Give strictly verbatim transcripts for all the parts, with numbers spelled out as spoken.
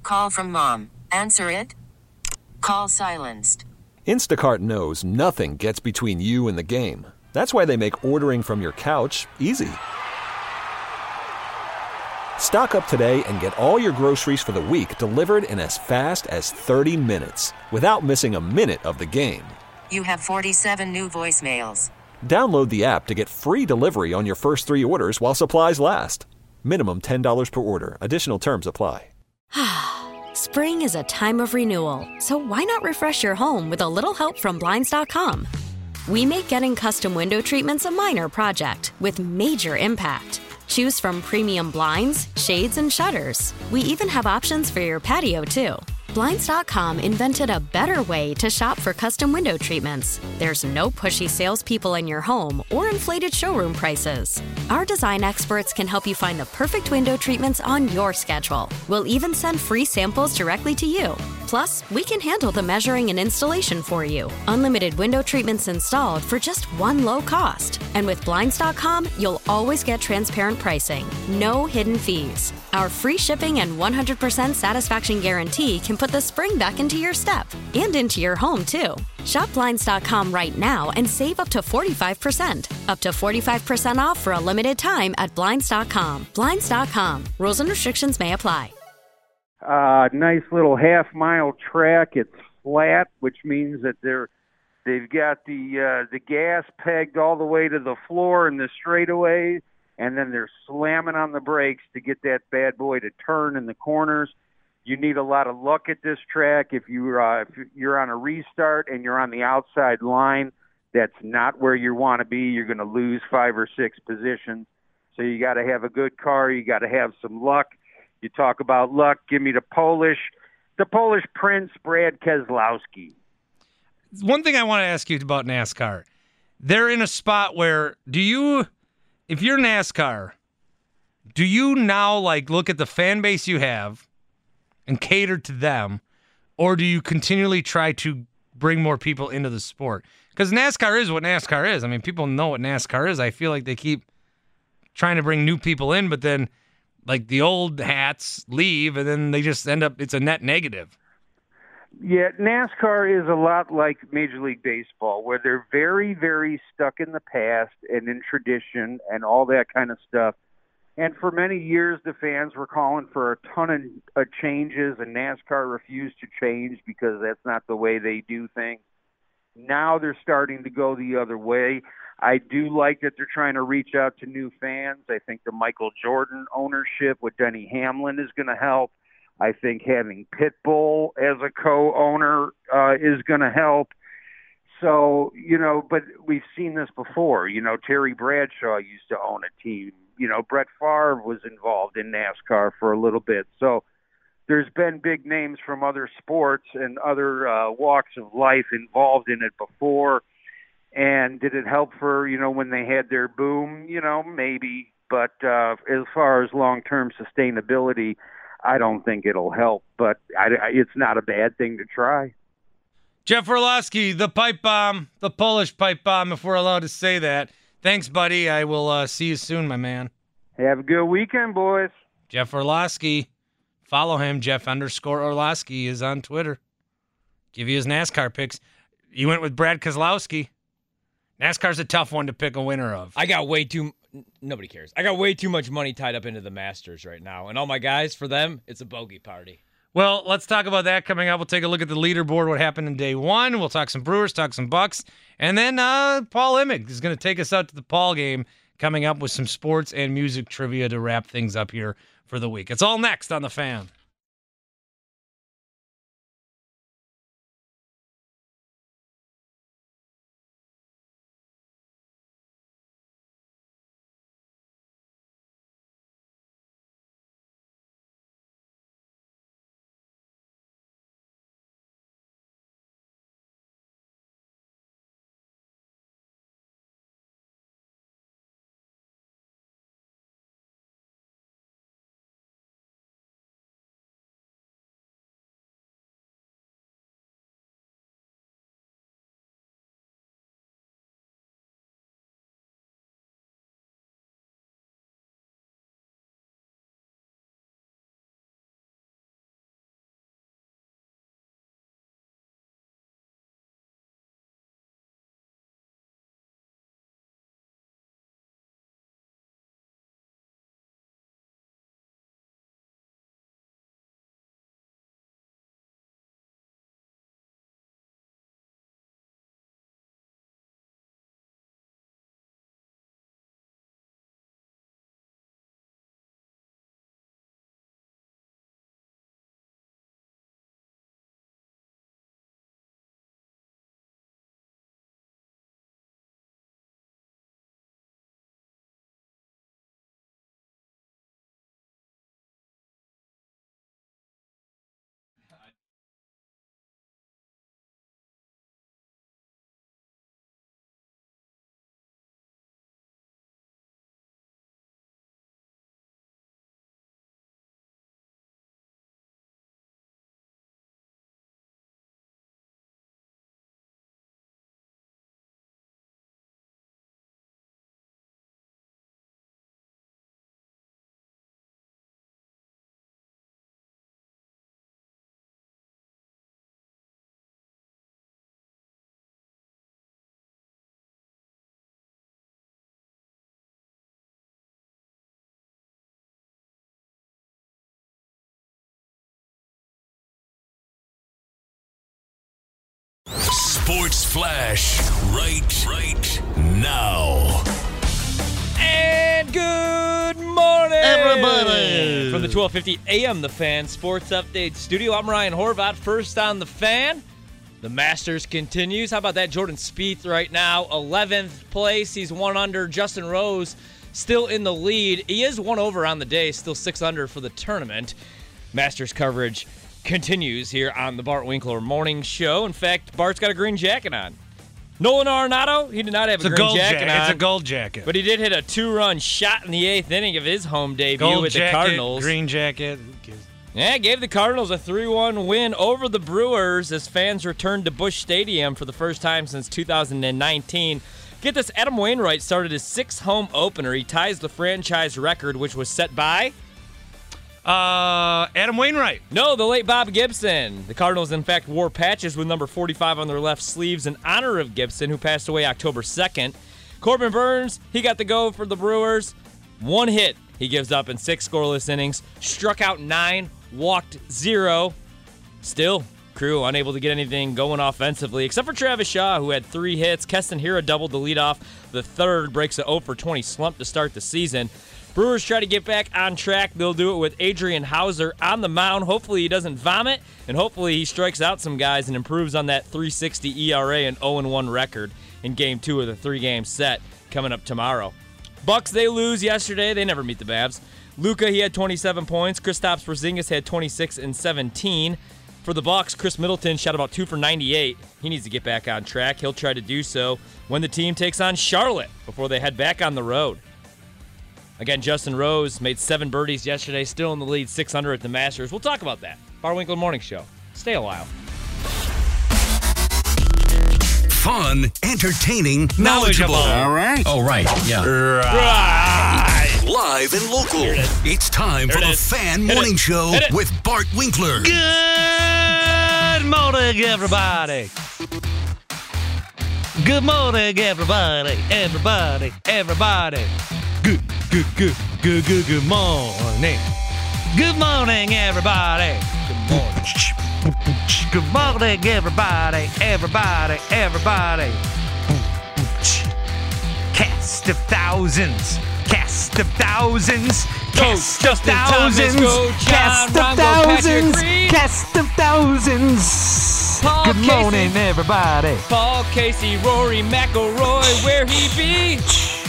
Call from mom. Answer it. Call silenced. Instacart knows nothing gets between you and the game. That's why they make ordering from your couch easy. Stock up today and get all your groceries for the week delivered in as fast as thirty minutes without missing a minute of the game. You have forty-seven new voicemails. Download the app to get free delivery on your first three orders while supplies last. Minimum ten dollars per order. Additional terms apply. Spring is a time of renewal, so why not refresh your home with a little help from Blinds dot com? We make getting custom window treatments a minor project with major impact. Choose from premium blinds, shades, and shutters. We even have options for your patio, too. Blinds dot com invented a better way to shop for custom window treatments. There's no pushy salespeople in your home or inflated showroom prices. Our design experts can help you find the perfect window treatments on your schedule. We'll even send free samples directly to you. Plus, we can handle the measuring and installation for you. Unlimited window treatments installed for just one low cost. And with Blinds dot com, you'll always get transparent pricing. No hidden fees. Our free shipping and one hundred percent satisfaction guarantee can put the spring back into your step and into your home, too. Shop Blinds dot com right now and save up to forty-five percent. Up to forty-five percent off for a limited time at Blinds dot com. Blinds dot com. Rules and restrictions may apply. Uh, nice little half-mile track. It's flat, which means that they're they've got the uh, the gas pegged all the way to the floor in the straightaway, and then they're slamming on the brakes to get that bad boy to turn in the corners. You need a lot of luck at this track. If, you, uh, if you're on a restart and you're on the outside line, that's not where you want to be. You're going to lose five or six positions. So you got to have a good car. You got to have some luck. You talk about luck. Give me the Polish, the Polish Prince, Brad Keselowski. One thing I want to ask you about NASCAR. They're in a spot where, do you, if you're NASCAR, do you now like look at the fan base you have and cater to them, or do you continually try to bring more people into the sport? Because NASCAR is what NASCAR is. I mean, people know what NASCAR is. I feel like they keep trying to bring new people in, but then like the old hats leave, and then they just end up, it's a net negative. Yeah, NASCAR is a lot like Major League Baseball, where they're very, very stuck in the past and in tradition and all that kind of stuff. And for many years, the fans were calling for a ton of uh, changes, and NASCAR refused to change because that's not the way they do things. Now they're starting to go the other way. I do like that they're trying to reach out to new fans. I think the Michael Jordan ownership with Denny Hamlin is going to help. I think having Pitbull as a co-owner uh, is going to help. So, you know, but we've seen this before. You know, Terry Bradshaw used to own a team. You know, Brett Favre was involved in NASCAR for a little bit. So there's been big names from other sports and other uh, walks of life involved in it before. And did it help for, you know, when they had their boom? You know, maybe. But uh, as far as long-term sustainability, I don't think it'll help. But I, I, it's not a bad thing to try. Jeff Orlowski, the pipe bomb, the Polish pipe bomb, if we're allowed to say that. Thanks, buddy. I will uh, see you soon, my man. Have a good weekend, boys. Jeff Orlowski. Follow him. Jeff underscore Orlowski is on Twitter. Give you his NASCAR picks. You went with Brad Keselowski. NASCAR's a tough one to pick a winner of. I got way too nobody cares. I got way too much money tied up into the Masters right now. And all my guys, for them, it's a bogey party. Well, let's talk about that coming up. We'll take a look at the leaderboard, what happened in day one. We'll talk some Brewers, talk some Bucks. And then uh, Paul Emmig is going to take us out to the Paul game, coming up with some sports and music trivia to wrap things up here for the week. It's all next on The Fan. Sports Flash right, right now. And good morning, everybody. From the twelve fifty A M The Fan Sports Update Studio, I'm Ryan Horvat, first on The Fan. The Masters continues. How about that? Jordan Spieth right now, eleventh place. He's one under. Justin Rose still in the lead. He is one over on the day, still six under for the tournament. Masters coverage continues here on the Bart Winkler Morning Show. In fact, Bart's got a green jacket on. Nolan Arenado, he did not have It's a a green gold jacket jacket. on. It's a gold jacket. But he did hit a two-run shot in the eighth inning of his home debut gold with jacket, the Cardinals. green jacket. Who cares? Yeah, gave the Cardinals a three one win over the Brewers as fans returned to Busch Stadium for the first time since two thousand nineteen. Get this, Adam Wainwright started his sixth home opener. He ties the franchise record, which was set by... Uh, Adam Wainwright. No, the late Bob Gibson. The Cardinals, in fact, wore patches with number forty-five on their left sleeves in honor of Gibson, who passed away October second. Corbin Burns, he got the go for the Brewers. One hit he gives up in six scoreless innings. Struck out nine, walked zero. Still, crew unable to get anything going offensively, except for Travis Shaw, who had three hits. Keston Hiura doubled the leadoff. The third breaks a oh for twenty slump to start the season. Brewers try to get back on track. They'll do it with Adrian Hauser on the mound. Hopefully he doesn't vomit, and hopefully he strikes out some guys and improves on that three sixty E R A and oh and one record in game two of the three-game set coming up tomorrow. Bucks, they lose yesterday. They never meet the Babs. Luka, he had twenty-seven points. Kristaps Porzingis had twenty-six and seventeen. For the Bucks, Chris Middleton shot about two for ninety-eight. He needs to get back on track. He'll try to do so when the team takes on Charlotte before they head back on the road. Again, Justin Rose made seven birdies yesterday, still in the lead, six under at the Masters. We'll talk about that. Bart Winkler Morning Show. Stay a while. Fun, entertaining, knowledgeable. All right. Oh, right. Yeah. Right. Live and local. Here it is. It's time Here for it the is. Fan Hit Morning it. Show Hit it. with Bart Winkler. Good morning, everybody. Good morning, everybody. Everybody, everybody. Good, good, good, good, good, good morning. Good morning, everybody. Good morning. Good morning, everybody. Everybody, everybody. Cast of thousands. Cast of thousands. Cast of Justin Thomas, thousands. go John, Cast of Rongo, Patrick thousands. Reed. Cast of thousands. Paul Good Casey. morning, everybody. Paul Casey, Rory McIlroy, where he be?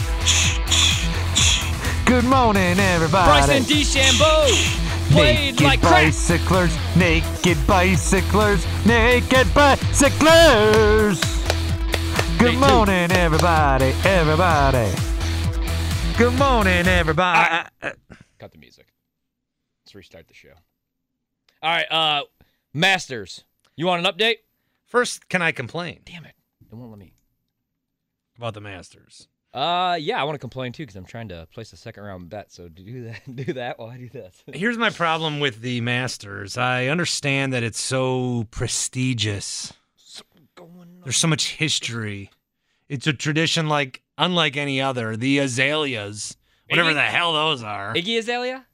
Good morning, everybody. Bryson DeChambeau played Naked like crap. bicyclers, naked bicyclers, naked bicyclers. Good Me too. morning, everybody, everybody. Good morning, everybody. Cut the music. Let's restart the show. All right, uh, Masters. You want an update? First, can I complain Damn it. It won't let me. about the Masters? Uh, yeah, I want to complain too because I'm trying to place a second round bet. So do that. Do that while I do this. Here's my problem with the Masters. I understand that it's so prestigious. There's so much history. It's a tradition like unlike any other. The azaleas, whatever Iggy? the hell those are. Iggy Azalea?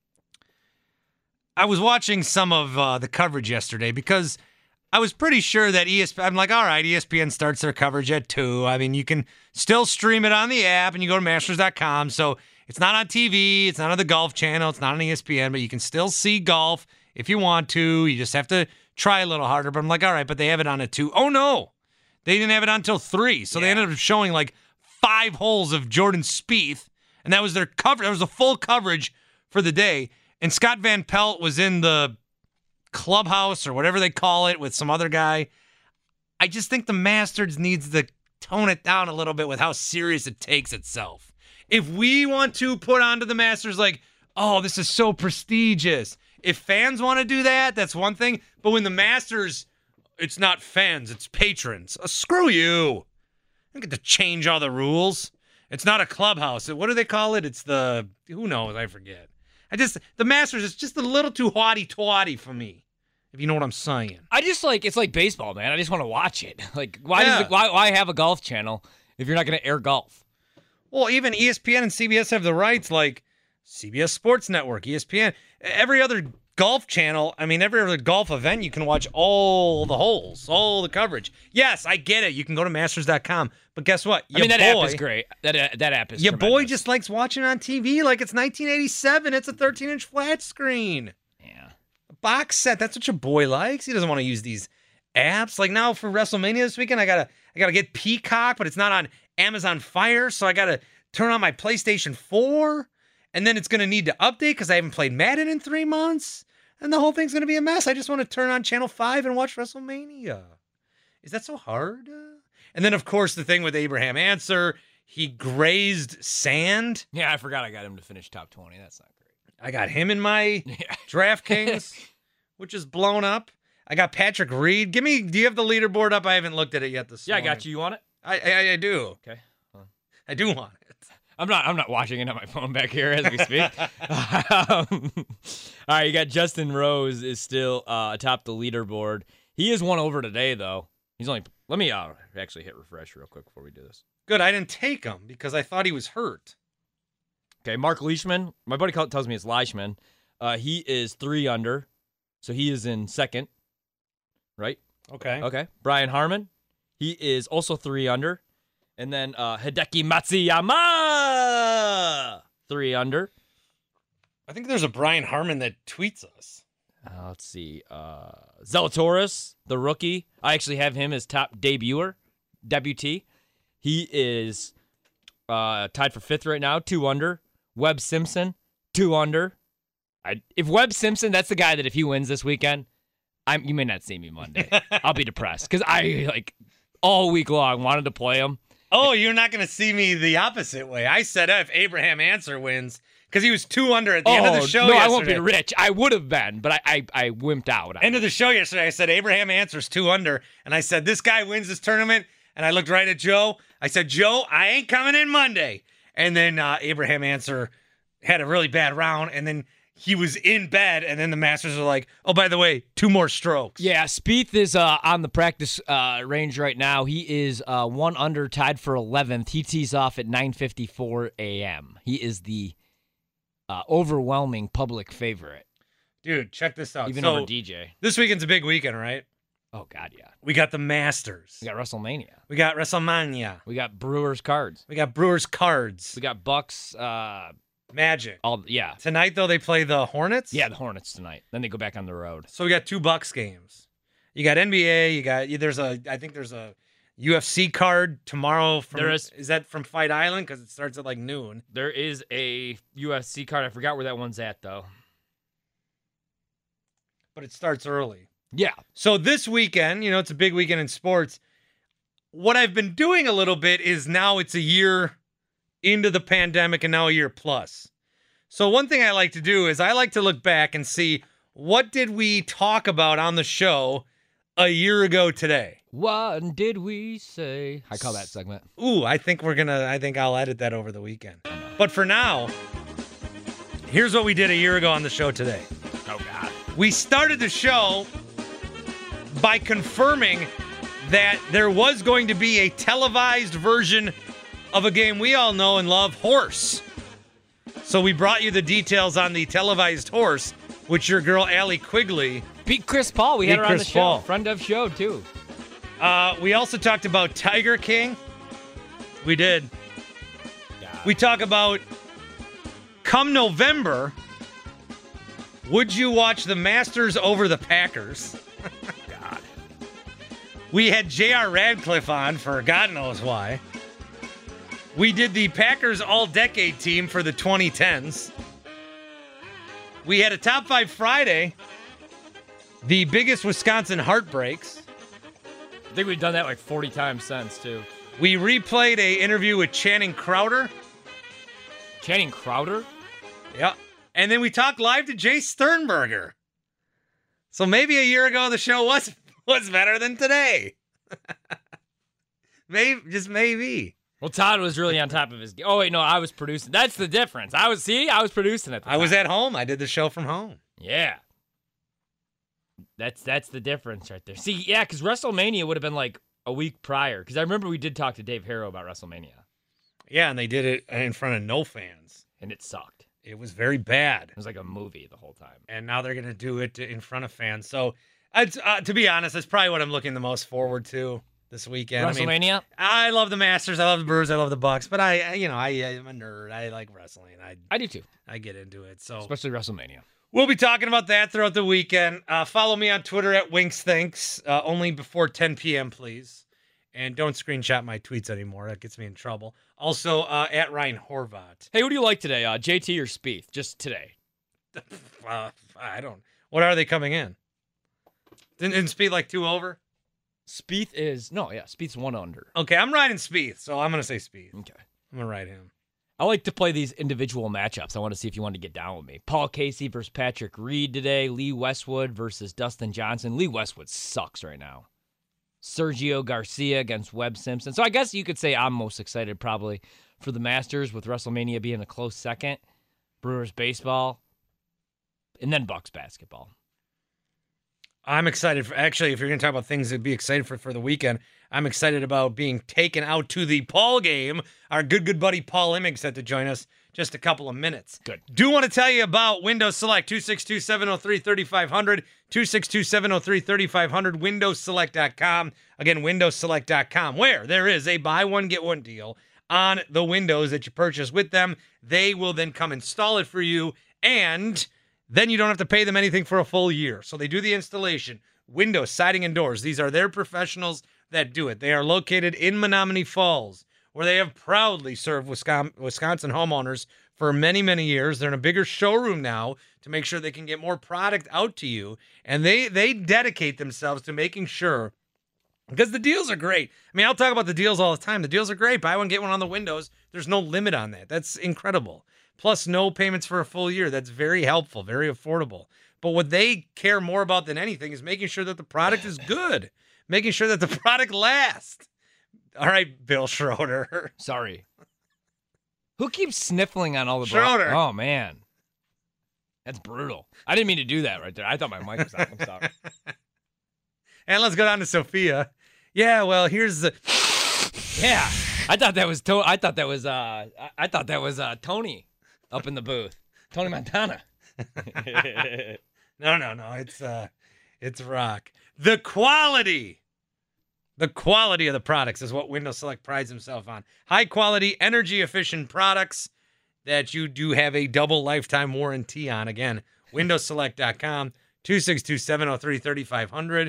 I was watching some of uh, the coverage yesterday because I was pretty sure that E S P N, I'm like, all right, E S P N starts their coverage at two. I mean, you can still stream it on the app and you go to masters dot com. So it's not on T V. It's not on the Golf Channel. It's not on E S P N, but you can still see golf if you want to. You just have to try a little harder. But I'm like, all right, but they have it on at two. Oh, no. They didn't have it on until three. So Yeah. they ended up showing like five holes of Jordan Spieth. And that was their cover. That was the full coverage for the day. And Scott Van Pelt was in the clubhouse or whatever they call it with some other guy. I just think the Masters needs to tone it down a little bit with how serious it takes itself. If we want to put onto the Masters like, oh, this is so prestigious. If fans want to do that, that's one thing. But when the Masters, it's not fans, it's patrons. Uh, screw you. I don't get to change all the rules. It's not a clubhouse. What do they call it? It's the, who knows? I forget. I just, the Masters is just a little too haughty-twatty for me, if you know what I'm saying. I just like, it's like baseball, man. I just want to watch it. Like, why Yeah. does it, why, why have a golf channel if you're not going to air golf? Well, even E S P N and C B S have the rights, like C B S Sports Network, E S P N. Every other Golf Channel, I mean, every other golf event, you can watch all the holes, all the coverage. Yes, I get it. You can go to masters dot com. But guess what? I mean, that boy, app is great. That uh, that app is Your boy tremendous. just likes watching it on T V like it's nineteen eighty-seven. It's a thirteen-inch flat screen. Yeah. A box set. That's what your boy likes. He doesn't want to use these apps. Like now for WrestleMania this weekend, I gotta I gotta get Peacock, but it's not on Amazon Fire, so I gotta turn on my PlayStation four, and then it's gonna need to update because I haven't played Madden in three months. And the whole thing's going to be a mess. I just want to turn on Channel five and watch WrestleMania. Is that so hard? Uh, and then, of course, the thing with Abraham Answer, he grazed sand. Yeah, I forgot I got him to finish top twenty. That's not great. I got him in my Yeah. DraftKings, which is blown up. I got Patrick Reed. Give me, do you have the leaderboard up? I haven't looked at it yet this Yeah, I morning. got you. You want it? I, I, I do. Okay. Well, I do want it. I'm not. I'm not watching it on my phone back here as we speak. um, all right, you got Justin Rose is still uh, atop the leaderboard. He is one over today, though. He's only. Let me uh, actually hit refresh real quick before we do this. Good. I didn't take him because I thought he was hurt. Okay, Mark Leishman. My buddy call, tells me it's Leishman. Uh, he is three under, so he is in second. Right. Okay. Okay. Brian Harmon. He is also three under. And then uh, Hideki Matsuyama, three under. I think there's a Brian Harmon that tweets us. Uh, let's see. Uh, Zalatoris, the rookie. I actually have him as top debuter, debutee. He is uh, tied for fifth right now, two under. Webb Simpson, two under. I, if Webb Simpson, that's the guy that if he wins this weekend, I'm, you may not see me Monday. I'll be depressed because I, like, all week long wanted to play him. Oh, you're not going to see me the opposite way. I said if Abraham Answer wins, because he was two under at the oh, end of the show no, yesterday. I won't be rich. I would have been, but I, I, I wimped out. End of the show yesterday, I said Abraham Answer's two under, and I said this guy wins this tournament, and I looked right at Joe. I said, Joe, I ain't coming in Monday. And then uh, Abraham Answer had a really bad round, and then he was in bed, and then the Masters were like, oh, by the way, two more strokes. Yeah, Spieth is uh, on the practice uh, range right now. He is uh, one under, tied for eleventh. He tees off at nine fifty-four a.m. He is the uh, overwhelming public favorite. Dude, check this out. Even so, over D J. This weekend's a big weekend, right? Oh, God, yeah. We got the Masters. We got WrestleMania. We got WrestleMania. We got Brewers cards. We got Brewers cards. We got Bucks. Uh, Magic. all yeah. Tonight, though, they play the Hornets? Yeah, the Hornets tonight. Then they go back on the road. So we got two Bucks games. You got N B A. You got there's a I think there's a U F C card tomorrow. From, There is. Is that from Fight Island? Because it starts at like noon. There is a U F C card. I forgot where that one's at, though. But it starts early. Yeah. So this weekend, you know, it's a big weekend in sports. What I've been doing a little bit is now it's a year into the pandemic and now a year plus. So one thing I like to do is I like to look back and see what did we talk about on the show a year ago today. What did we say? I call that segment. Ooh, I think we're gonna, I think I'll edit that over the weekend. But for now, here's what we did a year ago on the show today. Oh, God. We started the show by confirming that there was going to be a televised version of a game we all know and love, Horse. So we brought you the details on the televised Horse, which your girl Allie Quigley Beat Chris Paul. We Beat had her on Chris the show. Paul. Friend of show, too. Uh, we also talked about Tiger King. We did. God. We talk about come November, would you watch the Masters over the Packers? God. We had J R Radcliffe on for God knows why. We did the Packers All-Decade team for the twenty tens. We had a Top five Friday, the biggest Wisconsin heartbreaks. I think we've done that like forty times since, too. We replayed a interview with Channing Crowder. Channing Crowder? Yeah. And then we talked live to Jay Sternberger. So maybe a year ago the show was was better than today. maybe, just maybe. Well, Todd was really on top of his game. Oh, wait, no, I was producing. That's the difference. I was, see, I was producing at the I was time. at home. I did the show from home. Yeah. That's that's the difference right there. See, yeah, because WrestleMania would have been like a week prior. Because I remember we did talk to Dave Harrow about WrestleMania. Yeah, and they did it in front of no fans. And it sucked. It was very bad. It was like a movie the whole time. And now they're going to do it in front of fans. So, it's, uh, to be honest, that's probably what I'm looking the most forward to this weekend. WrestleMania? I mean, I love the Masters. I love the Brewers. I love the Bucks. But I, I- you know, I, I'm a nerd. I like wrestling. I, I do too, I get into it. So, especially WrestleMania. we'll be talking about that throughout the weekend. Uh, follow me on Twitter at WinksThinks. Uh, only before ten p.m., please. And don't screenshot my tweets anymore. That gets me in trouble. Also, uh, at Ryan Horvat. Hey, who do you like today? Uh, J T or Spieth? Just today. Uh, I don't. What are they coming in? Didn't, didn't Spieth like two over? Spieth is no, yeah. Spieth's one under. Okay, I'm riding Spieth, so I'm gonna say Spieth. Okay. I'm gonna ride him. I like to play these individual matchups. I want to see if you want to get down with me. Paul Casey versus Patrick Reed today. Lee Westwood versus Dustin Johnson. Lee Westwood sucks right now. Sergio Garcia against Webb Simpson. So I guess you could say I'm most excited probably for the Masters, with WrestleMania being a close second. Brewers baseball, and then Bucks basketball. I'm excited for, actually, if you're going to talk about things to be excited for for the weekend, I'm excited about being taken out to the Paul game. Our good, good buddy Paul Immig set to join us just a couple of minutes. Good. Do want to tell you about Windows Select, two six two, seven oh three, three five zero zero, two six two, seven oh three, three five zero zero, windows select dot com. Again, windows select dot com, where there is a buy one, get one deal on the windows that you purchase with them. They will then come install it for you, and then you don't have to pay them anything for a full year. So they do the installation, windows, siding, and doors. These are their professionals that do it. They are located in Menominee Falls, where they have proudly served Wisconsin, Wisconsin homeowners for many, many years. They're in a bigger showroom now to make sure they can get more product out to you. And they they dedicate themselves to making sure, because the deals are great. I mean, I'll talk about the deals all the time. The deals are great. Buy one, get one on the windows. There's no limit on that. That's incredible. Plus, no payments for a full year. That's very helpful, very affordable. But what they care more about than anything is making sure that the product is good, making sure that the product lasts. All right, Bill Schroeder. Sorry. Who keeps sniffling on all the Schroeder. bro- Oh, man. That's brutal. I didn't mean to do that right there. I thought my mic was on. I'm sorry. And let's go down to Sophia. Yeah, well, here's the... Yeah. I thought that was to- I thought that was uh I, I thought that was uh Tony up in the booth. Tony Montana. No, no, no. It's uh it's rock. The quality. The quality of the products is what Windows Select prides himself on. High quality, energy efficient products that you do have a double lifetime warranty on. Again, windows select dot com, two six two, seven oh three, three five zero zero.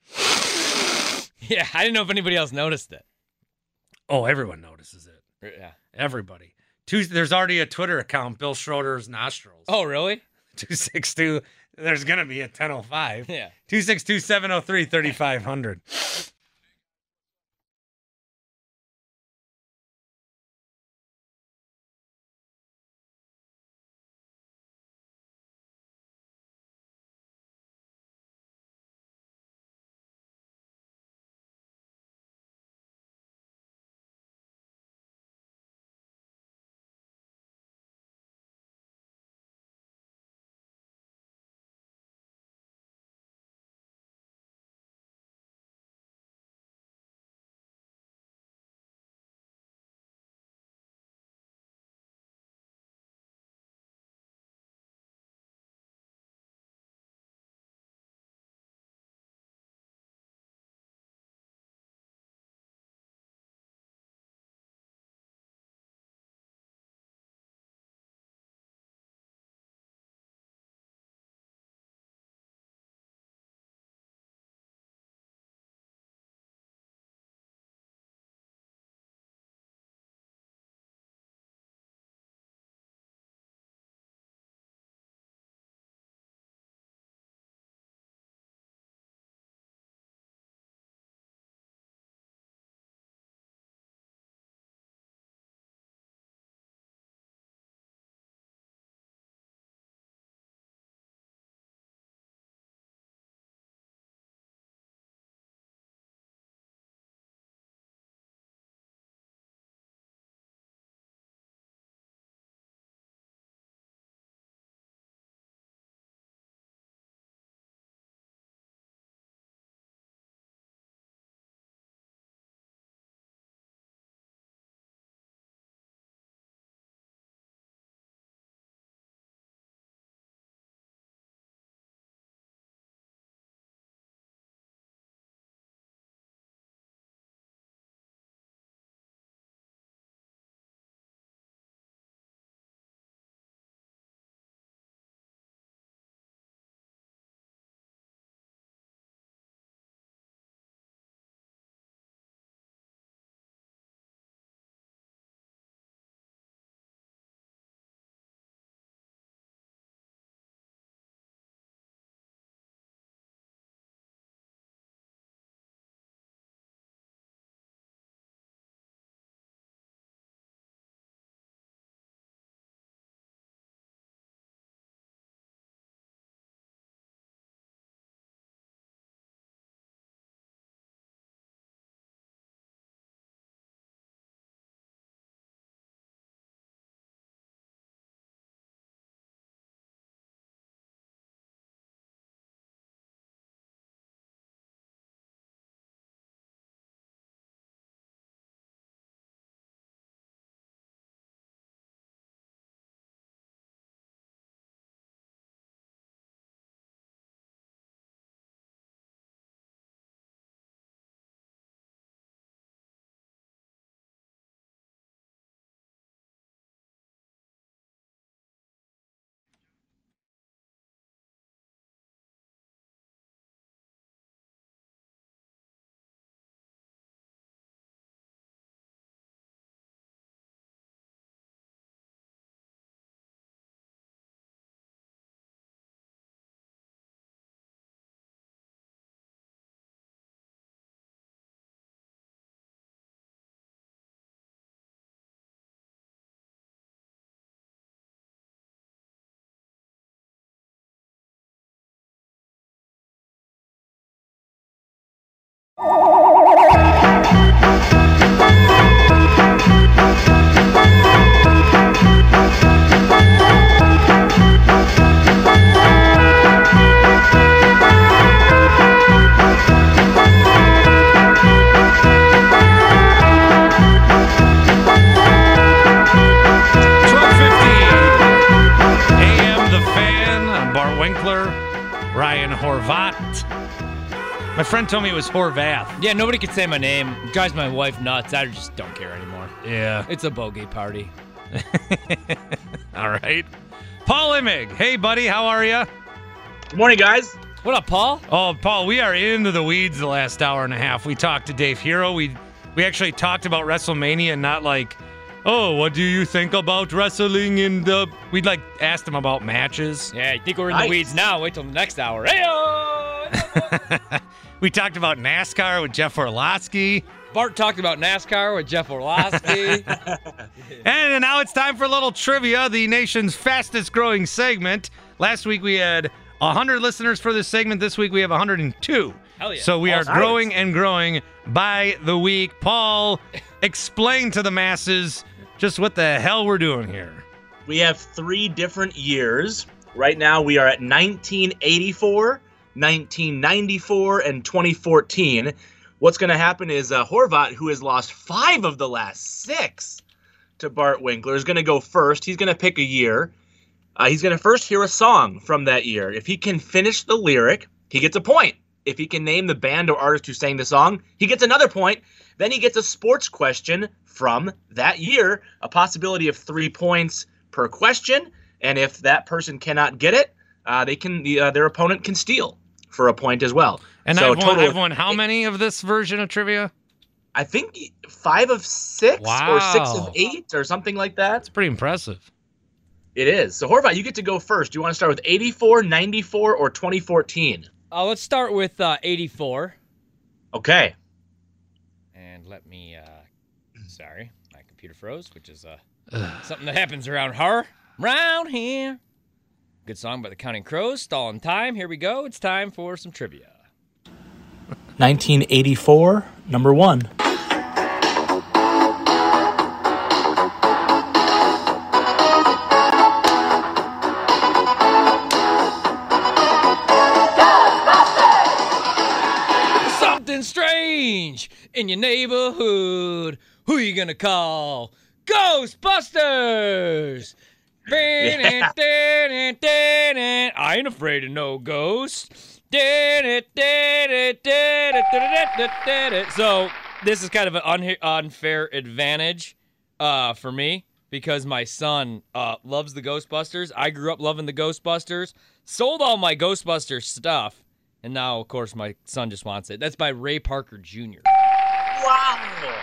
Yeah, I didn't know if anybody else noticed it. Oh, everyone notices it. Yeah. Everybody. Two, there's already a Twitter account, Bill Schroeder's Nostrils. Oh, really? two six two, there's going to be a ten oh five. Yeah. two six two, seven oh three, three five zero zero. Ryan Horvat. My friend told me it was Horvath. Yeah, nobody could say my name. It drives my wife nuts. I just don't care anymore. Yeah. It's a bogey party. All right. Paul Immig. Hey, buddy. How are you? Good morning, guys. What up, Paul? Oh, Paul, we are into the weeds the last hour and a half. We talked to Dave Hero. We we actually talked about WrestleMania and not like, oh, what do you think about wrestling in the... We'd like asked him about matches. Yeah, you think we're in Nice. the weeds now? Wait till the next hour. Hey, We talked about NASCAR with Jeff Orlowski. Bart talked about NASCAR with Jeff Orlowski. And now it's time for a little trivia, the nation's fastest growing segment. Last week we had one hundred listeners for this segment. This week we have one hundred two. Hell yeah. So we Awesome. are growing and growing by the week. Paul, explain to the masses just what the hell we're doing here. We have three different years. Right now we are at nineteen eighty-four, nineteen ninety-four, and twenty fourteen. What's going to happen is uh, Horvat, who has lost five of the last six to Bart Winkler, is going to go first. He's going to pick a year. Uh, he's going to first hear a song from that year. If he can finish the lyric, he gets a point. If he can name the band or artist who sang the song, he gets another point. Then he gets a sports question from that year, a possibility of three points per question. And if that person cannot get it, uh, they can the, uh, their opponent can steal for a point as well. And so I've, won, total I've won how many of this version of trivia? I think five of six Wow. or six of eight or something like that. That's pretty impressive. It is. So Horvat, you get to go first. Do you want to start with eighty-four, ninety-four, or twenty fourteen? Uh, let's start with uh, eighty-four. Okay. And let me, uh, sorry, my computer froze, which is uh, something that happens around her, around here. Good song by the Counting Crows, stalling time. Here we go. It's time for some trivia. nineteen eighty-four, number one. Something strange in your neighborhood. Who you gonna call? Ghostbusters! Yeah. I ain't afraid of no ghosts. So this is kind of an un- unfair advantage uh, for me because my son uh, loves the Ghostbusters. I grew up loving the Ghostbusters, sold all my Ghostbusters stuff, and now, of course, my son just wants it. That's by Ray Parker Junior Wow.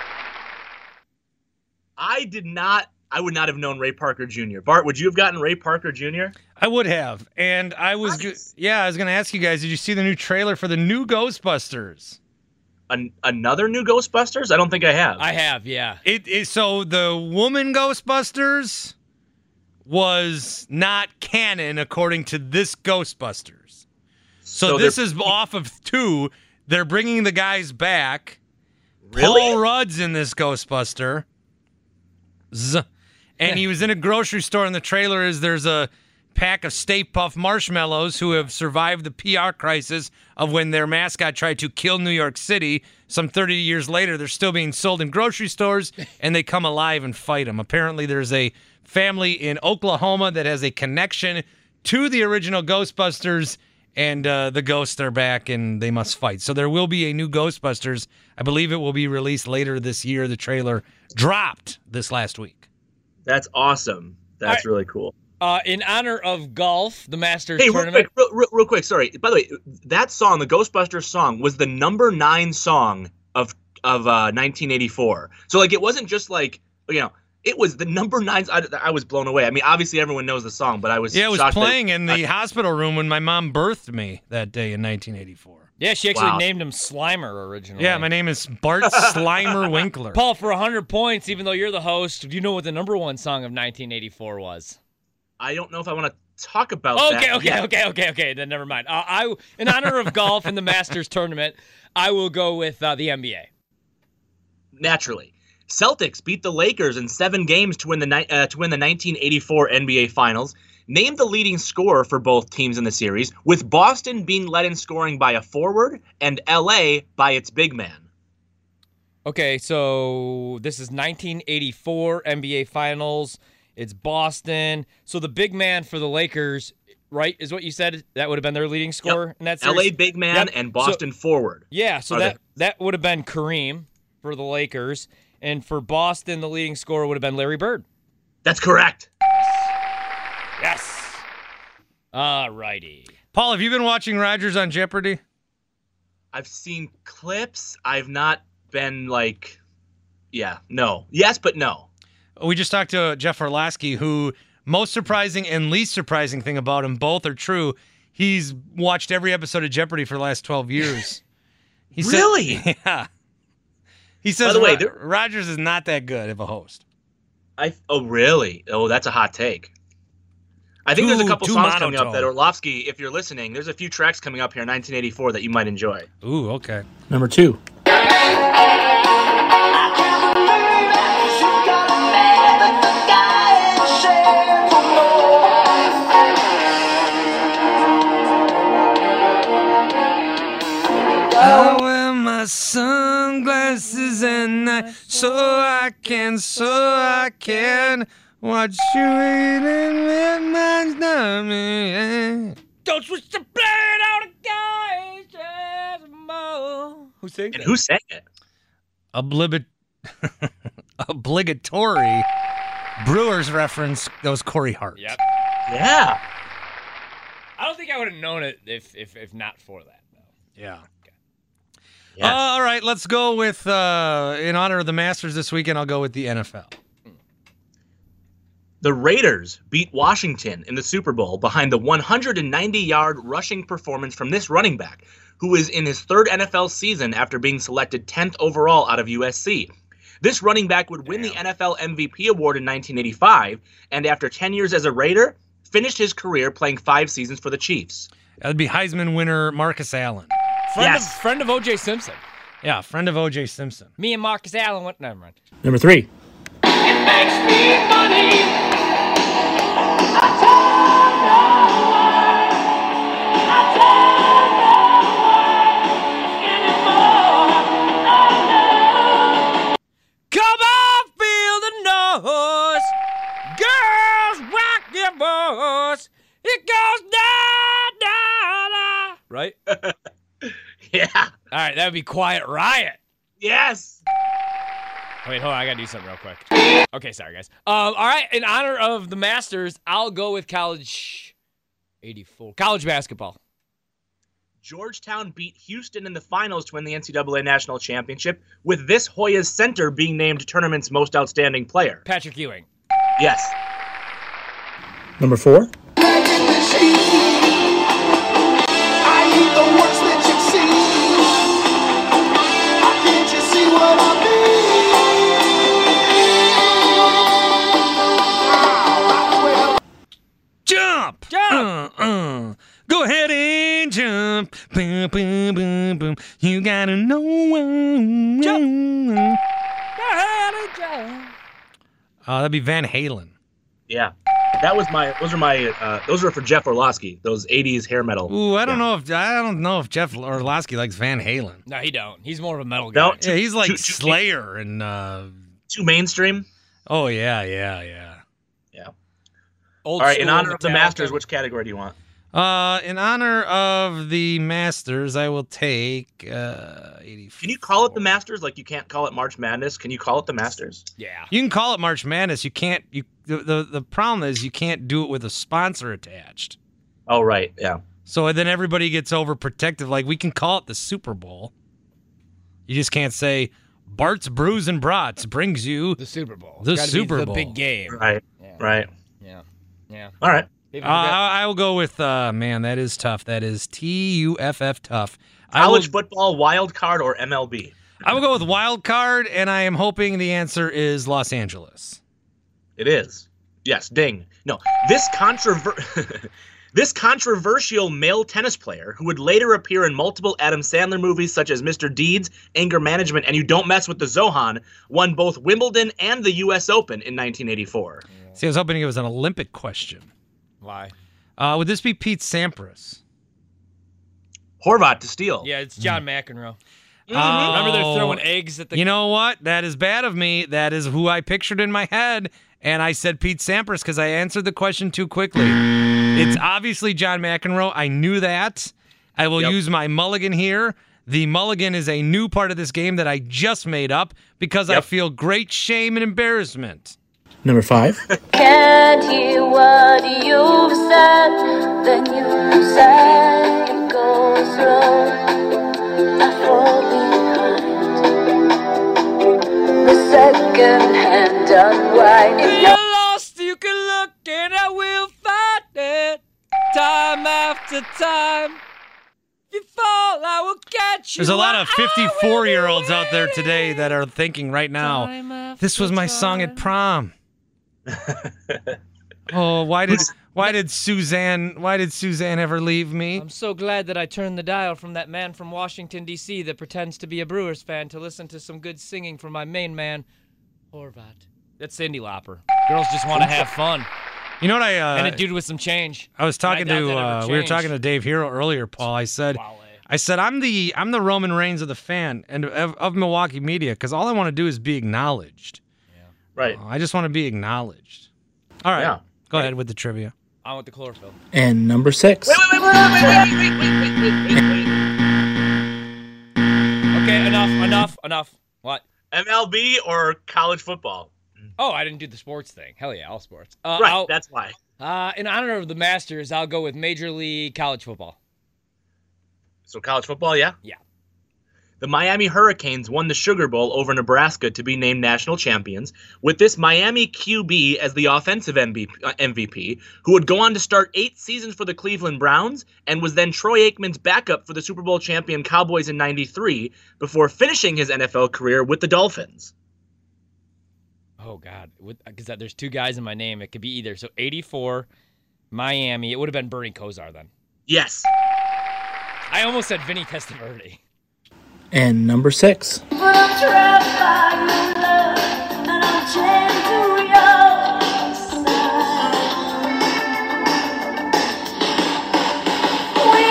I did not, I would not have known Ray Parker Junior Bart, would you have gotten Ray Parker Junior? I would have. And I was, Nice. go- yeah, I was going to ask you guys, did you see the new trailer for the new Ghostbusters? An- another new Ghostbusters? I don't think I have. I have, yeah. It is so the woman Ghostbusters was not canon according to this Ghostbusters. So, So this they're- is off of two. They're bringing the guys back. Really? Paul Rudd's in this Ghostbuster. Z. And he was in a grocery store, and the trailer is there's a pack of Stay Puft marshmallows who have survived the P R crisis of when their mascot tried to kill New York City. Some thirty years later, they're still being sold in grocery stores, and they come alive and fight them. Apparently, there's a family in Oklahoma that has a connection to the original Ghostbusters, and uh, the ghosts are back, and they must fight. So there will be a new Ghostbusters. I believe it will be released later this year. The trailer dropped this last week. That's awesome. That's I- really cool. Uh, in honor of golf, the Masters Hey, real tournament. quick, real, real, real quick, sorry. By the way, that song, the Ghostbusters song, was the number nine song of of uh, nineteen eighty-four. So, like, it wasn't just like, you know, it was the number nine. I, I was blown away. I mean, obviously everyone knows the song, but I was Yeah, it was shocked that- playing in the hospital room when my mom birthed me that day in nineteen eighty-four. Yeah, she actually Wow. named him Slimer originally. Yeah, my name is Bart Slimer Winkler. Paul, for one hundred points, even though you're the host, do you know what the number one song of nineteen eighty-four was? I don't know if I want to talk about Okay, that. okay, yet. okay, okay, okay. Then never mind. Uh, I, in honor of golf and the Masters tournament, I will go with uh, the N B A. Naturally. Celtics beat the Lakers in seven games to win the ni- uh, to win the nineteen eighty-four N B A Finals. Named the leading scorer for both teams in the series, with Boston being led in scoring by a forward and L A by its big man. Okay, so this is nineteen eighty-four N B A Finals. It's Boston. So the big man for the Lakers, right, is what you said? That would have been their leading scorer Yep. in that series? L A big man Yep. and Boston so, forward. Yeah, so Are that, they- that would have been Kareem for the Lakers. And for Boston, the leading scorer would have been Larry Bird. That's correct. Yes. All righty. Paul, have you been watching Rogers on Jeopardy? I've seen clips. I've not been like, yeah, no. Yes, but no. We just talked to Jeff Orlowski, who most surprising and least surprising thing about him, both are true. He's watched every episode of Jeopardy for the last twelve years. He Really? Said, yeah. He says By the way, Ro- there- Rogers is not that good of a host. I oh really? Oh, that's a hot take. I think there's a Too- couple too songs coming up monotone. that Orlovsky, if you're listening, there's a few tracks coming up here in nineteen eighty-four that you might enjoy. Ooh, okay. Number two. I wear my sunglasses at night so I can, so I can watch you eating with my stomach. Don't switch the blade on the guy. Who sings And it? who sang it? Oblibit- obligatory Brewers reference. That was Corey Hart. Yep. Yeah. I don't think I would have known it if if, if not for that. Though. Yeah. Yes. Uh, all right, let's go with, uh, in honor of the Masters this weekend, I'll go with the N F L. The Raiders beat Washington in the Super Bowl behind the one hundred ninety-yard rushing performance from this running back, who is in his third N F L season after being selected tenth overall out of U S C. This running back would win the N F L M V P award in nineteen eighty-five, and after ten years as a Raider, finished his career playing five seasons for the Chiefs. That'd be Heisman winner Marcus Allen. Friend Yes. of friend of O J Simpson. Yeah, friend of O J Simpson. Me and Marcus Allen went. Never mind. Number three. Come on, feel the noise. Girls, rock your voice. It goes da da da. Right? Yeah. All right, that would be Quiet Riot. Yes. Wait, hold on. I got to do something real quick. Okay, sorry, guys. Um, all right, in honor of the Masters, I'll go with college eighty-four. College basketball. Georgetown beat Houston in the finals to win the N C double A National Championship, with this Hoyas center being named tournament's most outstanding player. Patrick Ewing. Yes. Number four. Jump! Jump! Uh, uh. Go ahead and jump. Boom, boom, boom, boom. You gotta know. Jump. Uh, that'd be Van Halen. Yeah. That was my. Those are my. Uh, those are for Jeff Orlowski. Those eighties hair metal. Ooh, I don't Yeah. know if I don't know if Jeff Orlowski likes Van Halen. No, he don't. He's more of a metal guy. No, Yeah, he's like Too- too- Slayer and. Uh, Too mainstream. oh yeah, yeah, yeah. Yeah. Old All right. In school honor of the Metallica. Masters, which category do you want? Uh, in honor of the Masters, I will take uh, eighty-four. Can you call it the Masters? Like you can't call it March Madness. Can you call it the Masters? Yeah. You can call it March Madness. You can't. You the, the the problem is you can't do it with a sponsor attached. Oh right. Yeah. So then everybody gets overprotective. Like we can call it the Super Bowl. You just can't say Bart's Brews and Brats brings you The Super Bowl. The It's gotta Super be the Bowl. big game. Right. Yeah. Right. Yeah. Yeah. All right. Maybe Uh, we got- I I will go with uh, man. That is tough. That is T U F F tough. I will, College football, wild card, or M L B? I will go with wild card, and I am hoping the answer is Los Angeles. It is. Yes, ding. No, this controver- This controversial male tennis player, who would later appear in multiple Adam Sandler movies such as Mister Deeds, Anger Management, and You Don't Mess with the Zohan, won both Wimbledon and the U S Open in nineteen eighty-four. See, I was hoping it was an Olympic question. Why? Uh, would this be Pete Sampras? Horvat to steal. Yeah, it's John McEnroe. Oh, Remember they're throwing eggs at the... You know what? That is bad of me. That is who I pictured in my head, and I said Pete Sampras because I answered the question too quickly. It's obviously John McEnroe. I knew that. I will Yep. use my mulligan here. The mulligan is a new part of this game that I just made up because I Yep. feel great shame and embarrassment. Number five. Can't hear what you've said, then you say it goes wrong. I fall behind. The second hand unwind. If you're lost, you can look and I will find it. Time after time. If you fall, I will catch you. There's a lot of I will fifty-four-year-olds be out there today that are thinking right now, Time after this was my song at prom. Oh, why did why did Suzanne why did Suzanne ever leave me? I'm so glad that I turned the dial from that man from Washington, D C that pretends to be a Brewers fan to listen to some good singing from my main man, Horvat. That's Cyndi Lauper. Girls just want to have fun. You know what I uh, and a dude with some change. I was talking I doubt to that ever uh, we were changed. talking to Dave Hero earlier, Paul. I said I said I'm the I'm the Roman Reigns of the fan and of, of Milwaukee media because all I want to do is be acknowledged. Right. Uh, I just want to be acknowledged. All right. Yeah. Go ahead with the trivia. I want the chlorophyll. And number six. Wait, wait, wait, wait, wait, wait, wait, wait, wait, wait, wait. Okay, enough, enough, enough. What? M L B or college football? Oh, I didn't do the sports thing. Hell yeah, all sports. Uh, Right, I'll- that's why. Uh, in honor of the Masters, I'll go with Major League College Football. So college football, yeah? Yeah. The Miami Hurricanes won the Sugar Bowl over Nebraska to be named national champions, with this Miami Q B as the offensive M V P, who would go on to start eight seasons for the Cleveland Browns and was then Troy Aikman's backup for the Super Bowl champion Cowboys in ninety-three before finishing his N F L career with the Dolphins. Oh, God. Because there's two guys in my name. It could be either. So eighty-four, Miami. It would have been Bernie Kosar then. Yes. I almost said Vinny Testaverde. And number six. But I'm trapped by your love, and I'm chained to your side. We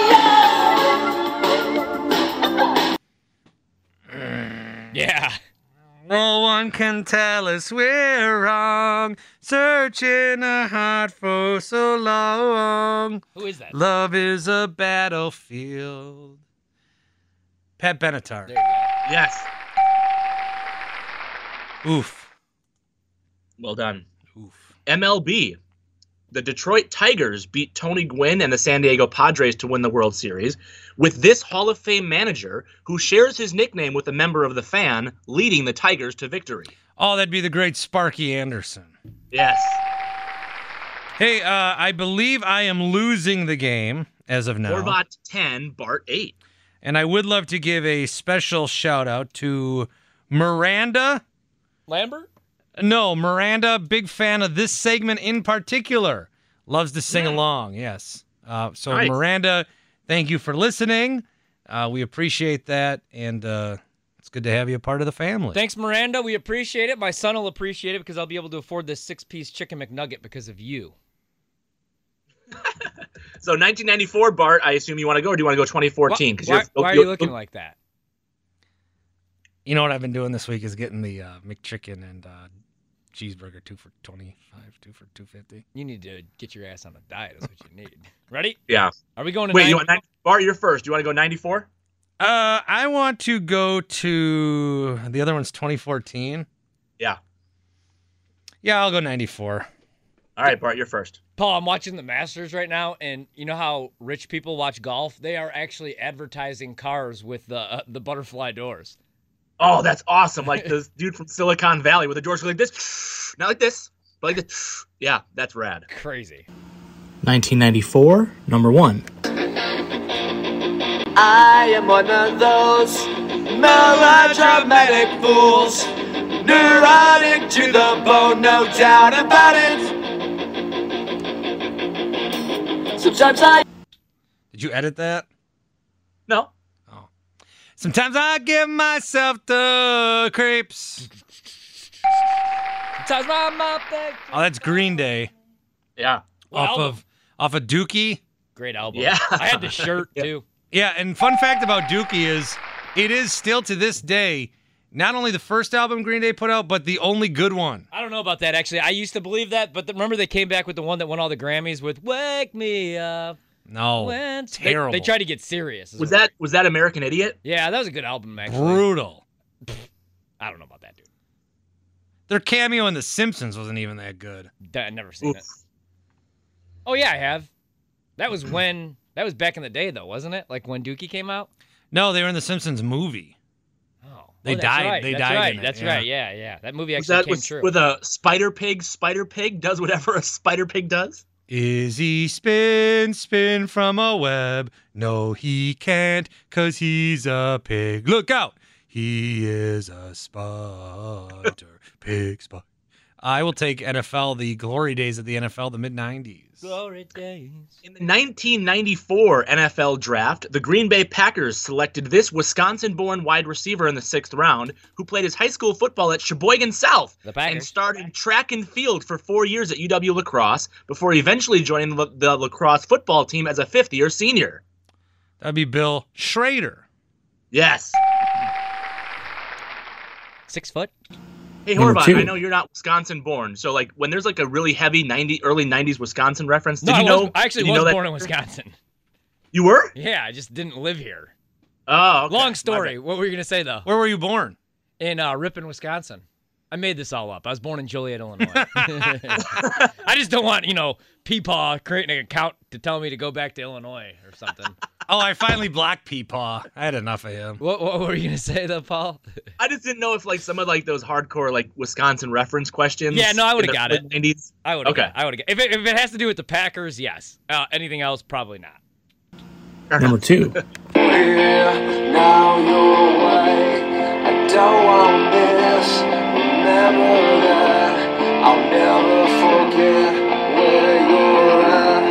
are young. Yeah. No one can tell us we're wrong, searching our heart for so long. Who is that? Love is a battlefield. Pat Benatar. There you go. Yes. Oof. Well done. Oof. M L B. The Detroit Tigers beat Tony Gwynn and the San Diego Padres to win the World Series, with this Hall of Fame manager, who shares his nickname with a member of the fan, leading the Tigers to victory. Oh, that'd be the great Sparky Anderson. Yes. Hey, uh, I believe I am losing the game as of now. Horvat ten, Bart eight. And I would love to give a special shout out to Miranda. Lambert? No, Miranda, big fan of this segment in particular. Loves to sing Yeah. along, yes. Uh, so, Nice. Miranda, thank you for listening. Uh, we appreciate that, and uh, it's good to have you a part of the family. Thanks, Miranda. We appreciate it. My son will appreciate it because I'll be able to afford this six-piece chicken McNugget because of you. So nineteen ninety-four, Bart, I assume you want to go, or do you want to go twenty fourteen? Why, why, why are you looking like that? You know what I've been doing this week is getting the uh, McChicken and uh, cheeseburger, two for twenty-five, two for two fifty. You need to get your ass on a diet is what you need. Ready? Yeah. Are we going to Wait, nine? you want ninety? Bart, you're first. Do you want to go ninety-four? Uh, I want to go to the other one's twenty fourteen. Yeah. Yeah, I'll go ninety-four. All right, Bart, you're first. Paul, I'm watching the Masters right now, and you know how rich people watch golf? They are actually advertising cars with the uh, the butterfly doors. Oh, that's awesome. Like this dude from Silicon Valley where the doors go like this. Not like this, but like this. Yeah, that's rad. Crazy. nineteen ninety-four, number one. I am one of those melodramatic fools. neurotic to the bone, no doubt about it. Sometimes I. Did you edit that? No. Oh. Sometimes I give myself the creeps. Sometimes my mouth back. Oh, that's Green Day. Yeah. What off album? of off of Dookie. Great album. Yeah. I had the shirt Yeah. too. Yeah, and fun fact about Dookie is it is still to this day not only the first album Green Day put out, but the only good one. I don't know about that actually. I used to believe that, but the, remember they came back with the one that won all the Grammys with "Wake Me Up." No, When terrible. They, they tried to get serious. Was that was that American Idiot? Yeah, that was a good album actually. Brutal. I don't know about that, dude. Their cameo in The Simpsons wasn't even that good. That, I've never seen Oof. it. Oh yeah, I have. That was when. That was back in the day, though, wasn't it? Like when Dookie came out. No, they were in The Simpsons movie. Oh, They oh, that's died- Right. they that's died Right. in it, That's yeah. right. Yeah, yeah. That movie Was actually that came with, true. with a Spider Pig? Spider Pig does whatever a Spider Pig does. Is he spin, spin from a web? No, he can't, cause he's a pig. Look out! He is a spider pig. Spider. I will take N F L, the glory days of the N F L, the mid nineties. Glory days. In the nineteen ninety-four N F L draft, the Green Bay Packers selected this Wisconsin-born wide receiver in the sixth round, who played his high school football at Sheboygan South The Packers. and started track and field for four years at U W La Crosse before eventually joining the, the lacrosse football team as a fifth-year senior. That'd be Bill Schrader. Yes. Six foot. Hey, Number Horvath, two. I know you're not Wisconsin-born, so like when there's like a really heavy ninety early nineties Wisconsin reference, did No, you I, know? was, I actually did you was know that- born in Wisconsin. You were? Yeah, I just didn't live here. Oh, okay. Long My story. bad. What were you gonna say though? Where were you born? In uh, Ripon, Wisconsin. I made this all up. I was born in Joliet, Illinois. I just don't want, you know, Peepaw creating an account to tell me to go back to Illinois or something. Oh, I finally blocked Peepaw. I had enough of him. What, what were you gonna say though, Paul? I just didn't know if like some of like those hardcore like Wisconsin reference questions. Yeah, no, I would've in the got early it. nineties. I would. Okay. Okay. I would. If it, if it has to do with the Packers, yes. Uh, anything else, probably not. Number two. Here, now you're away. I don't want this. Remember that. I'll never forget where you're at.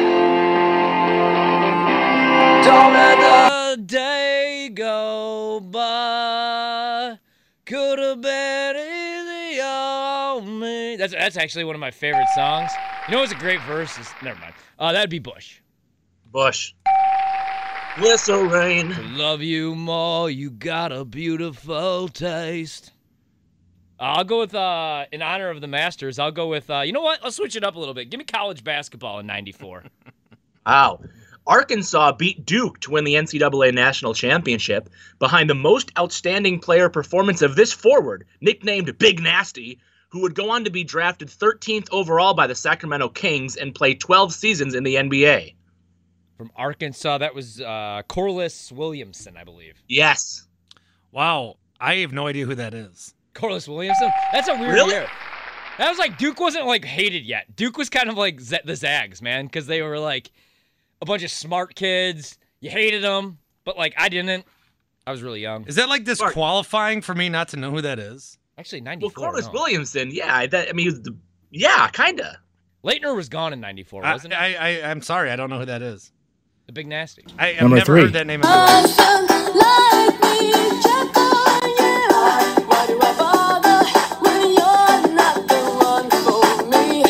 Don't let the A day go by. Could have been easy on me. That's that's actually one of my favorite songs. You know what's a great verse? Is, never mind. Uh, that'd be Bush. Bush. Glycerine. To love you more, you got a beautiful taste. I'll go with, uh, in honor of the Masters, I'll go with, uh, you know what? Let's switch it up a little bit. Give me college basketball in ninety-four. Wow. Arkansas beat Duke to win the N C double A National Championship behind the most outstanding player performance of this forward, nicknamed Big Nasty, who would go on to be drafted thirteenth overall by the Sacramento Kings and play twelve seasons in the N B A. From Arkansas, that was uh, Corliss Williamson, I believe. Yes. Wow, I have no idea who that is. Corliss Williamson? That's a weird Really? year. That was like, Duke wasn't like hated yet. Duke was kind of like Z- the Zags, man, because they were like a bunch of smart kids. You hated them, but like I didn't. I was really young. Is that like disqualifying for me not to know who that is? Actually, Well, ninety-four. Corliss no. Williamson, yeah, that, I mean, he was the, yeah, kinda. Leitner was gone in ninety-four, I, wasn't he? I, I, I'm sorry, I don't know who that is. The Big Nasty. I, I've Number never three. heard that name in my life. Like me, check on you. Why do I bother when you're not the one for me?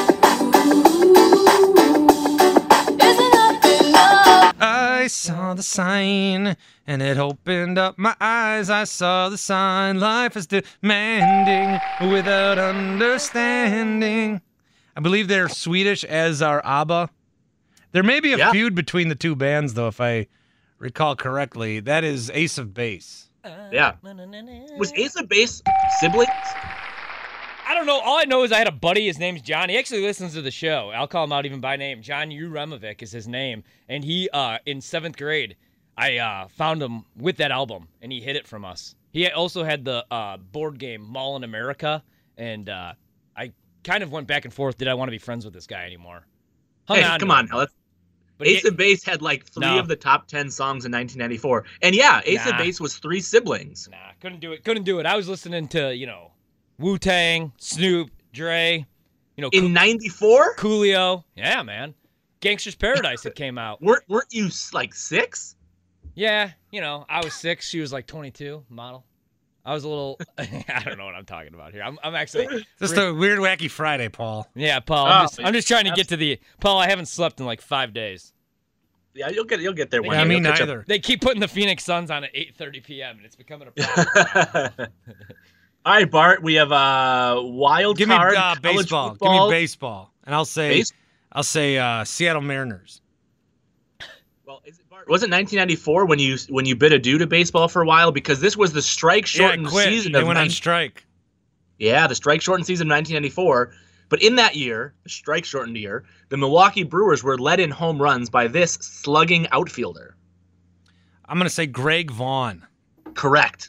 Ooh, isn't that enough? I saw the sign and it opened up my eyes. I saw the sign. Life is demanding without understanding. I believe they're Swedish, as are ABBA. There may be a Yeah. feud between the two bands, though, if I recall correctly. That is Ace of Base. Yeah. Was Ace of Base siblings? I don't know. All I know is I had a buddy. His name's John. He actually listens to the show. I'll call him out even by name. John Uremovic is his name. And he, uh, in seventh grade, I uh, found him with that album, and he hid it from us. He also had the uh, board game Mall in America, and uh, I kind of went back and forth. Did I want to be friends with this guy anymore? Hung Hey, on come to on him. now. Let's, But Ace he- of Base had like three No. of the top ten songs in nineteen ninety-four. And yeah, Ace of Nah. Base was three siblings. Nah, couldn't do it. Couldn't do it. I was listening to, you know, Wu-Tang, Snoop, Dre. You know, in ninety-four? Coolio. Yeah, man. Gangster's Paradise that came out. Weren't, weren't you like six? Yeah, you know, I was six. She was like twenty-two, model. I was a little, I don't know what I'm talking about here. I'm, I'm actually. Just a weird, wacky Friday, Paul. Yeah, Paul. I'm, Oh, just, I'm just trying to get to the, Paul, I haven't slept in like five days. Yeah, you'll get you'll get there. One Yeah, day. me You'll catch up. neither. They keep putting the Phoenix Suns on at eight thirty p.m. and it's becoming a problem. All right, Bart, we have a wild Give me card. uh, college baseball. Give football. me baseball, and I'll say, Base- I'll say uh, Seattle Mariners. Well, is it, Bart, was it nineteen ninety-four when you when you bid adieu to baseball for a while? Because this was the strike-shortened yeah, quit. season They of went on nine- strike. Yeah, the strike-shortened season of nineteen ninety-four. But in that year, the strike-shortened year, the Milwaukee Brewers were led in home runs by this slugging outfielder. I'm going to say Greg Vaughn. Correct.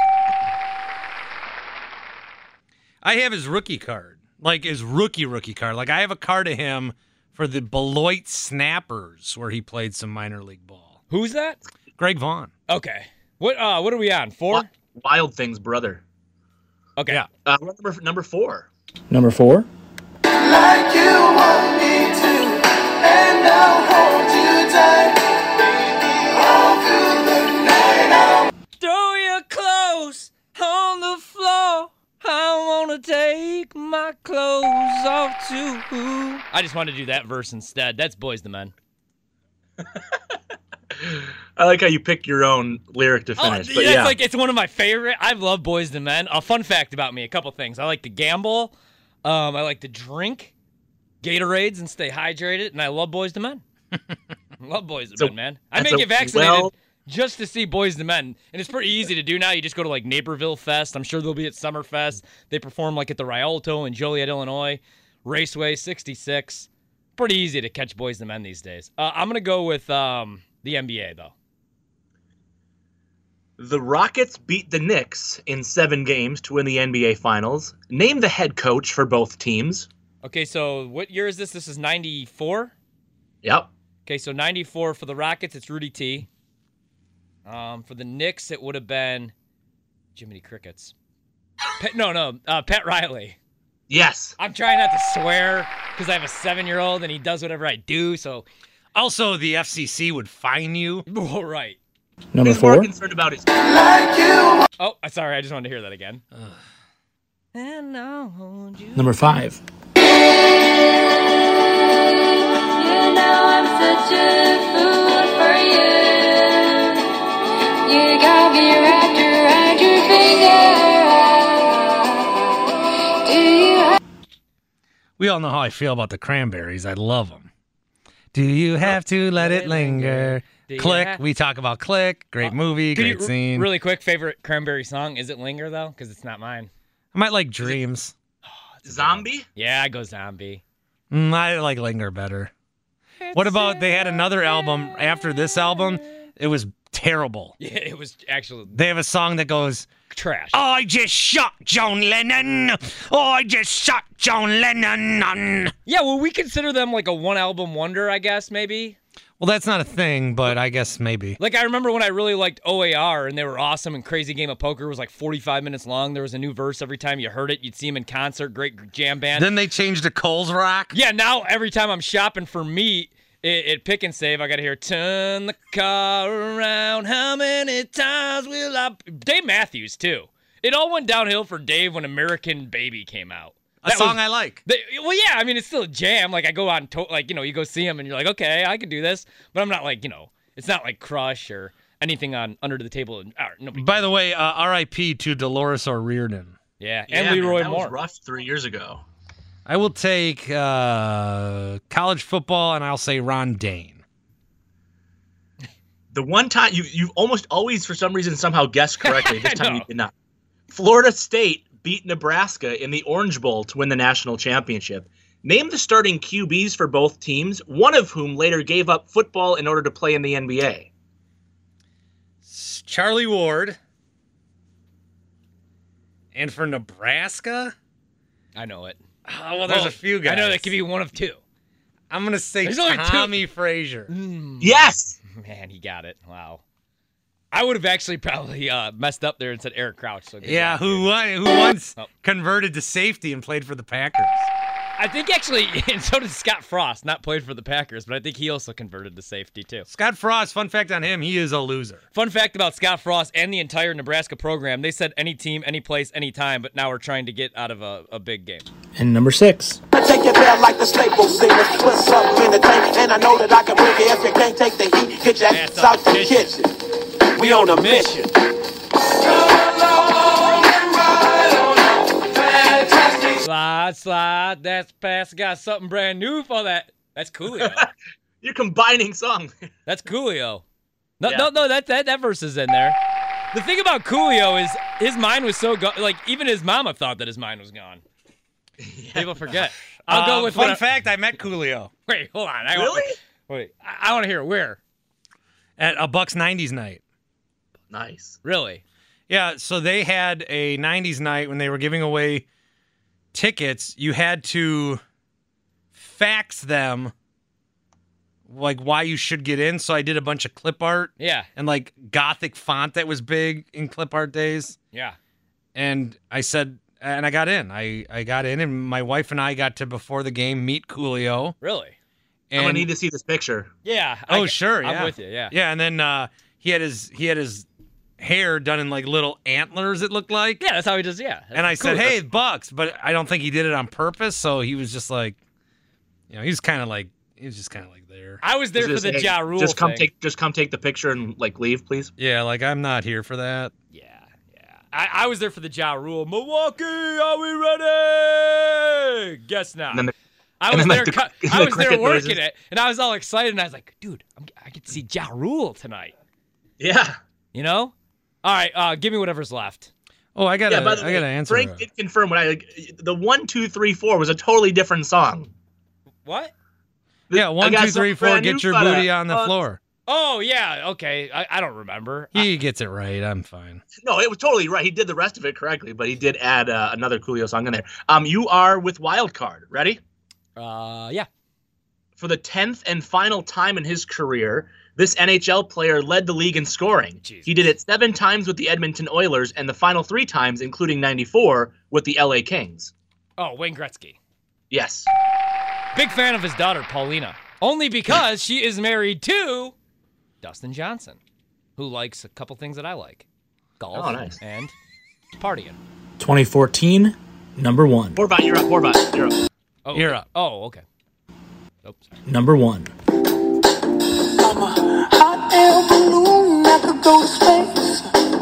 I have his rookie card, like his rookie rookie card. Like I have a card of him for the Beloit Snappers, where he played some minor league ball. Who's that? Greg Vaughn. Okay. What uh what are we on? Four? Wi- Wild Things, brother. Okay. Yeah. Uh, we're number number four. Number four. Like you want me to, and I'll hold you tight, baby, all through the night. I'll Throw your clothes on the floor. I wanna take my clothes off too. I just wanted to do that verse instead. That's Boys the Men. I like how you pick your own lyric to Oh, finish. but that's yeah, like it's one of my favorite. I love Boys the Men. A fun fact about me: a couple things. I like to gamble. Um, I like to drink Gatorades and stay hydrated, and I love Boys the Men. Love Boys the So- Men, man. I may that's a get vaccinated well- just to see Boys the Men, and it's pretty easy to do now. You just go to like Naperville Fest. I'm sure they'll be at Summerfest. They perform like at the Rialto in Joliet, Illinois, Raceway sixty-six. Pretty easy to catch Boys the Men these days. Uh, I'm gonna go with um, the N B A though. the Rockets beat the Knicks in seven games to win the N B A Finals. Name the head coach for both teams. Okay, so what year is this? This is ninety-four? Yep. Okay, so ninety-four for the Rockets, it's Rudy T. Um, for the Knicks, it would have been Jiminy Crickets. Pat, no, no, uh, Pat Riley. Yes. I'm trying not to swear because I have a seven-year-old and he does whatever I do, so. Also, the F C C would fine you. Oh, right. Number He's more four. concerned about his. Oh, sorry, I just wanted to hear that again. And I'll hold you. Number five. You know I'm such a fool for you. You got me wrapped around your finger. Do you have We all know how I feel about the Cranberries. I love them. Do you have to let it linger? Do you Click. have- We talk about Click. Great movie. Could Great you, scene. Really quick, favorite Cranberry song? Is it Linger, though? Because it's not mine. I might like Dreams. Zombie? Yeah, I go Zombie. Mm, I like Linger better. What about they had another album after this album? It was terrible. Yeah, it was actually They have a song that goes, trash. I just shot John Lennon. Oh, I just shot John Lennon. Yeah, well, we consider them like a one-album wonder, I guess, maybe. Well, that's not a thing, but I guess maybe. Like, I remember when I really liked O A R, and they were awesome, and Crazy Game of Poker was like forty-five minutes long. There was a new verse every time you heard it. You'd see them in concert, great jam band. Then they changed to Coles Rock. Yeah, now every time I'm shopping for meat at, at Pick and Save, I got to hear, turn the car around, how many times will I... Dave Matthews, too. It all went downhill for Dave when American Baby came out. A That song was- I like. They, well, yeah, I mean, it's still a jam. Like, I go on, to, like, you know, you go see them and you're like, okay, I can do this. But I'm not like, you know, it's not like Crush or anything on Under the Table. And, uh, nobody, By the way, uh, R I P to Dolores O'Riordan. yeah, Yeah, and man, Leroy that Moore. was rough three years ago. I will take uh, college football, and I'll say Ron Dane. The one time you you almost always for some reason somehow guessed correctly. This I time you know. did not. Florida State beat Nebraska in the Orange Bowl to win the national championship. Name the starting Q Bs for both teams, one of whom later gave up football in order to play in the N B A. S- Charlie Ward. And for Nebraska? I know it. Oh, well, there's Oh, a few guys. I know that could be one of two. I'm going to say There's only two. Tommy Frazier. Yes! Man, he got it. Wow. I would have actually probably uh, messed up there and said Eric Crouch. So good Yeah, job, who dude. won, who once Oh. converted to safety and played for the Packers. I think actually, and so did Scott Frost, not played for the Packers, but I think he also converted to safety too. Scott Frost, fun fact on him, he is a loser. Fun fact about Scott Frost and the entire Nebraska program, they said any team, any place, any time, but now we're trying to get out of a, a big game. And number six. I take it there like the Staples singers. Put something in the tank, and I know that I can bring it. If you can't take the heat, get your ass out the kitchen. We on a mission. Slide, slide, that's pass. Got something brand new for that. That's Coolio. You're combining songs. That's Coolio. No, Yeah. no, no, that, that that verse is in there. The thing about Coolio is his mind was so gone. Like, even his mama thought that his mind was gone. People forget. I'll go Uh, with fun what I- fact, I met Coolio. Wait, hold on. I Really? Wait, I, I want to hear it. Where? At a Bucks nineties night. Nice. Really? Yeah, so they had a nineties night when they were giving away tickets. You had to fax them like why you should get in. So I did a bunch of clip art Yeah. and like gothic font that was big in clip art days. Yeah. And I said, and I got in. I, I got in, and my wife and I got to, before the game, meet Coolio. Really? I'm gonna need to see this picture. Yeah. Oh, I, sure. I'm Yeah. with you. Yeah. Yeah, and then uh, he had his he had his hair done in like little antlers. It looked like. Yeah, that's how he does. Yeah. And I Cool. said, "Hey, Bucks," but I don't think he did it on purpose. So he was just like, you know, he was kind of like he was just kind of like there. I was there for Just, the hey, Ja Rule Just come thing. take just come take the picture and like leave, please. Yeah, like I'm not here for that. Yeah, yeah. I, I was there for the Ja Rule. Milwaukee, are we ready? Guess not. And then the, I and was then, there. like, the- cu- the I was there cricket working noises. it, and I was all excited. And I was like, "Dude, I'm, I get to see Ja Rule tonight." yeah. You know? All right, uh, give me whatever's left. Oh, I gotta Yeah, by the I way, gotta answer. Frank that. did confirm what I like. The one, two, three, four was a totally different song. What? Yeah, I one, got two, three, something four. brand Get new your for booty that. on the Uh, floor. Oh yeah, okay. I, I don't remember. He gets it right. I'm fine. No, it was totally right. He did the rest of it correctly, but he did add uh, another Coolio song in there. Um, you are with Wild Card. Ready? Uh, yeah. For the tenth and final time in his career, this N H L player led the league in scoring. Jesus. He did it seven times with the Edmonton Oilers and the final three times, including ninety-four, with the L A Kings. Oh, Wayne Gretzky. Yes. Big fan of his daughter Paulina, only because she is married to Dustin Johnson, who likes a couple things that I like: golf Oh, nice. and partying. twenty fourteen, number one. Horvat, you're up. Horvat, you're up. Oh, You're okay. up. Oh, okay. Oops. Number one. I'm a hot air balloon that could go to space.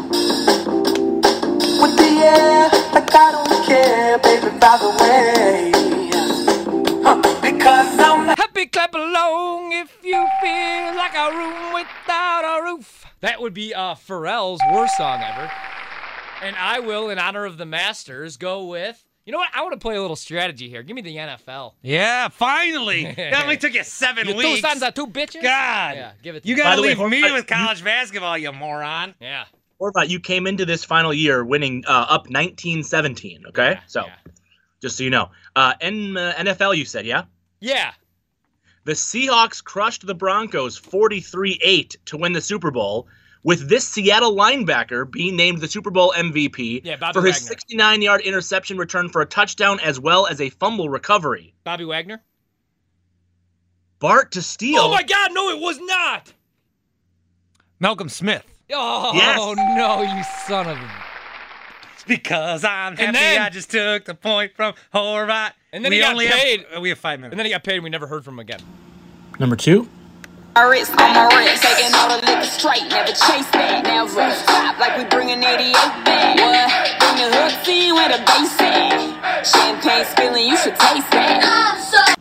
With the air, like I don't care, baby, by the way. Huh, because I'm Happy clap along if you feel like a room without a roof. That would be uh, Pharrell's worst song ever. And I will, in honor of the Masters, go with. You know what? I want to play a little strategy here. Give me the N F L. Yeah, finally. That only took you seven You two weeks. sons are two bitches. God. Yeah, give it to You me. gotta By the way, leave me Horvat, with college basketball, you moron. Yeah. Horvat, you came into this final year winning uh, up nineteen seventeen, okay? Yeah, so, yeah. just so you know. Uh, N- uh, N F L, you said, yeah? Yeah. The Seahawks crushed the Broncos forty-three eight to win the Super Bowl, with this Seattle linebacker being named the Super Bowl M V P Yeah, Bobby for his Wagner. sixty-nine-yard interception return for a touchdown as well as a fumble recovery. Bobby Wagner. Bart to steal. Oh my God! No, it was not. Malcolm Smith. Oh Yes. no, you son of a. It's because I'm happy And then- I just took the point from Horvat. And then we he got only paid. Have, we have five minutes. And then he got paid, and we never heard from him again. Number two. My wrist on my wrist, taking all the liquor straight, never chase that. Never stop like we bringing eighty-eight back. What? Bring the hooks in where the bass at. Champagne spilling, you should taste that.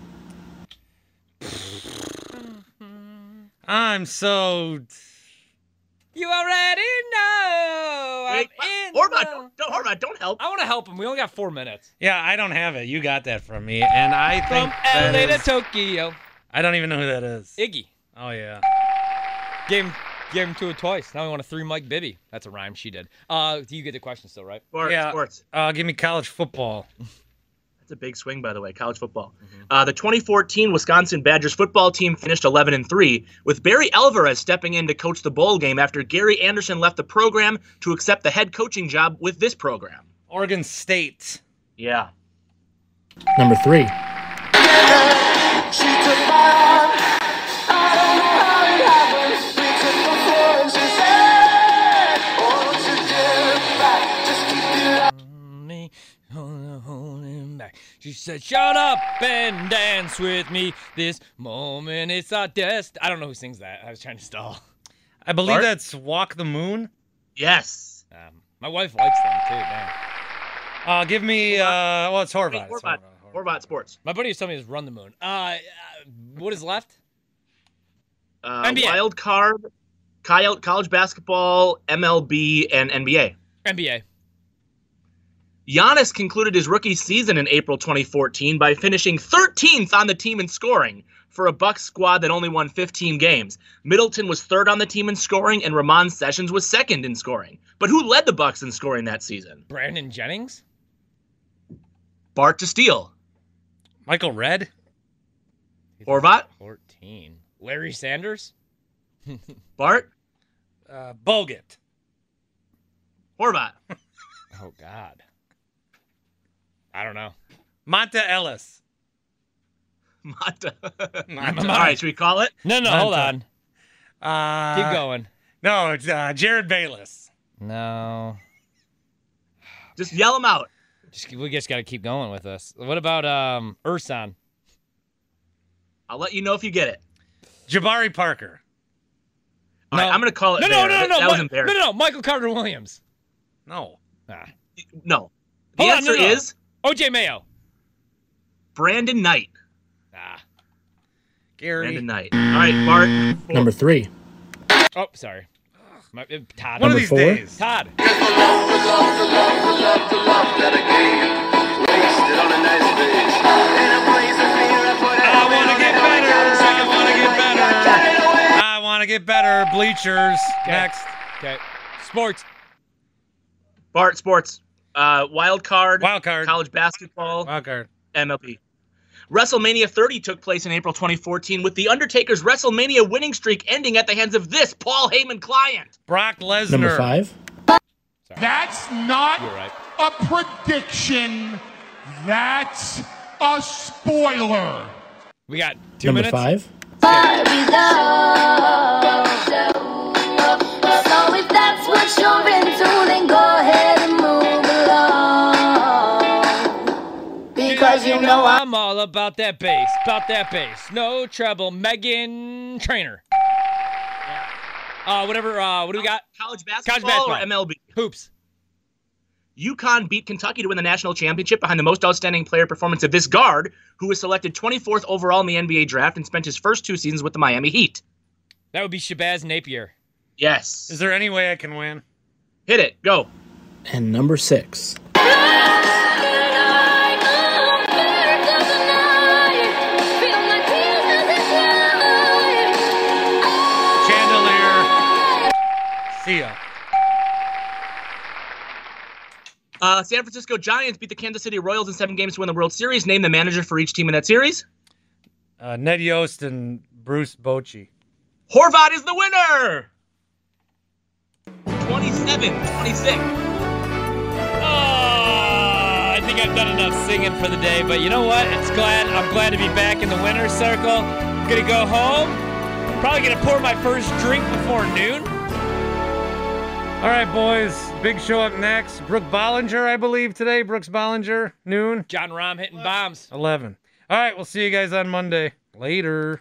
I'm so. You already know. I'm Wait, in Horvat, the- don't, don't, Horvat, don't help. I want to help him. We only got four minutes. Yeah, I don't have it. You got that from me, and I From think L A that to is- Tokyo. I don't even know who that is. Iggy. Oh yeah. Gave him, gave him to it twice. Now we want a three Mike Bibby. That's a rhyme she did. Uh, you get the question still, right? Sports, yeah. sports. Uh, give me college football. That's a big swing, by the way, college football. Mm-hmm. Uh, the twenty fourteen Wisconsin Badgers football team finished eleven and three, with Barry Alvarez stepping in to coach the bowl game after Gary Anderson left the program to accept the head coaching job with this program. Oregon State. Yeah. Number three. She took my arm. I don't know how it happened. We took the floor and she said, "Oh, don't you dare back. Just keep it up." Back. She said, "Shut up and dance with me. This moment is a test." I don't know who sings that. I was trying to stall. I believe Bart? that's Walk the Moon. Yes. Um, my wife likes them too. Damn. Uh, give me, uh, well, it's Horvat. It's Horvat. Horvat Sports. My buddy was telling me it's Run the Moon. Uh, uh what is left? Uh, N B A. Wild card, college college basketball, M L B, and N B A. N B A. Giannis concluded his rookie season in April twenty fourteen by finishing thirteenth on the team in scoring for a Bucks squad that only won fifteen games. Middleton was third on the team in scoring, and Ramon Sessions was second in scoring. But who led the Bucks in scoring that season? Brandon Jennings? Bart to steal. Michael Redd? Horvat? fourteen. Larry Sanders? Bart? Uh, Bogut. Horvat. Oh, God. I don't know. Monta Ellis. Mata. Monta. All right, should we call it? No, no, Monta. hold on. Uh, Keep going. No, it's uh, Jared Bayless. No. Just yell them out. Just, we just got to keep going with this. What about um, Ursan? I'll let you know if you get it. Jabari Parker. All right, I'm going to call it No, no, there. no, no, That, no. that Mi- was embarrassing. No, no, no. Michael Carter Williams. No. Ah. No. The Hold on, answer no, no. is O J Mayo. Brandon Knight. Ah. Gary. Brandon Knight. All right, Bart. Number three. Oh, sorry. My, uh, Todd. One of Number these four. days. Todd. The love, the love, the love, the love, the love that I gave you. Wasted on a nice face. In a place of fear, I put it I want to get better. I want to get better. I want to get better. Bleachers. Next. Okay. Sports. Bart Sports. Uh, wild card. Wild card. College basketball. Wild card. M L B. WrestleMania thirty took place in April twenty fourteen, with The Undertaker's WrestleMania winning streak ending at the hands of this Paul Heyman client. Brock Lesnar. Number five. That's not You're right. a prediction. That's a spoiler. We got two Number minutes. five. Barbie love. So if that's what you're into, then go ahead and move along. Because you know I'm I'm all about that bass. About that bass. No trouble. Megan Trainer. Uh, whatever. Uh, what do we got? College basketball, College basketball. or M L B? Hoops. UConn beat Kentucky to win the national championship behind the most outstanding player performance of this guard, who was selected twenty-fourth overall in the N B A draft and spent his first two seasons with the Miami Heat. That would be Shabazz Napier. Yes. Is there any way I can win? Hit it. Go. And number six. Chandelier. See ya. Uh, San Francisco Giants beat the Kansas City Royals in seven games to win the World Series. Name the manager for each team in that series. Uh, Ned Yost and Bruce Bochy. Horvat is the winner. twenty-seven twenty-six. Oh, I think I've done enough singing for the day, but you know what? It's glad I'm glad to be back in the winner's circle. I'm gonna go home. Probably gonna pour my first drink before noon. All right, boys. Big show up next. Brooke Bollinger, I believe, today. Brooks Bollinger, noon. John Rahm hitting bombs. eleven. All right, we'll see you guys on Monday. Later.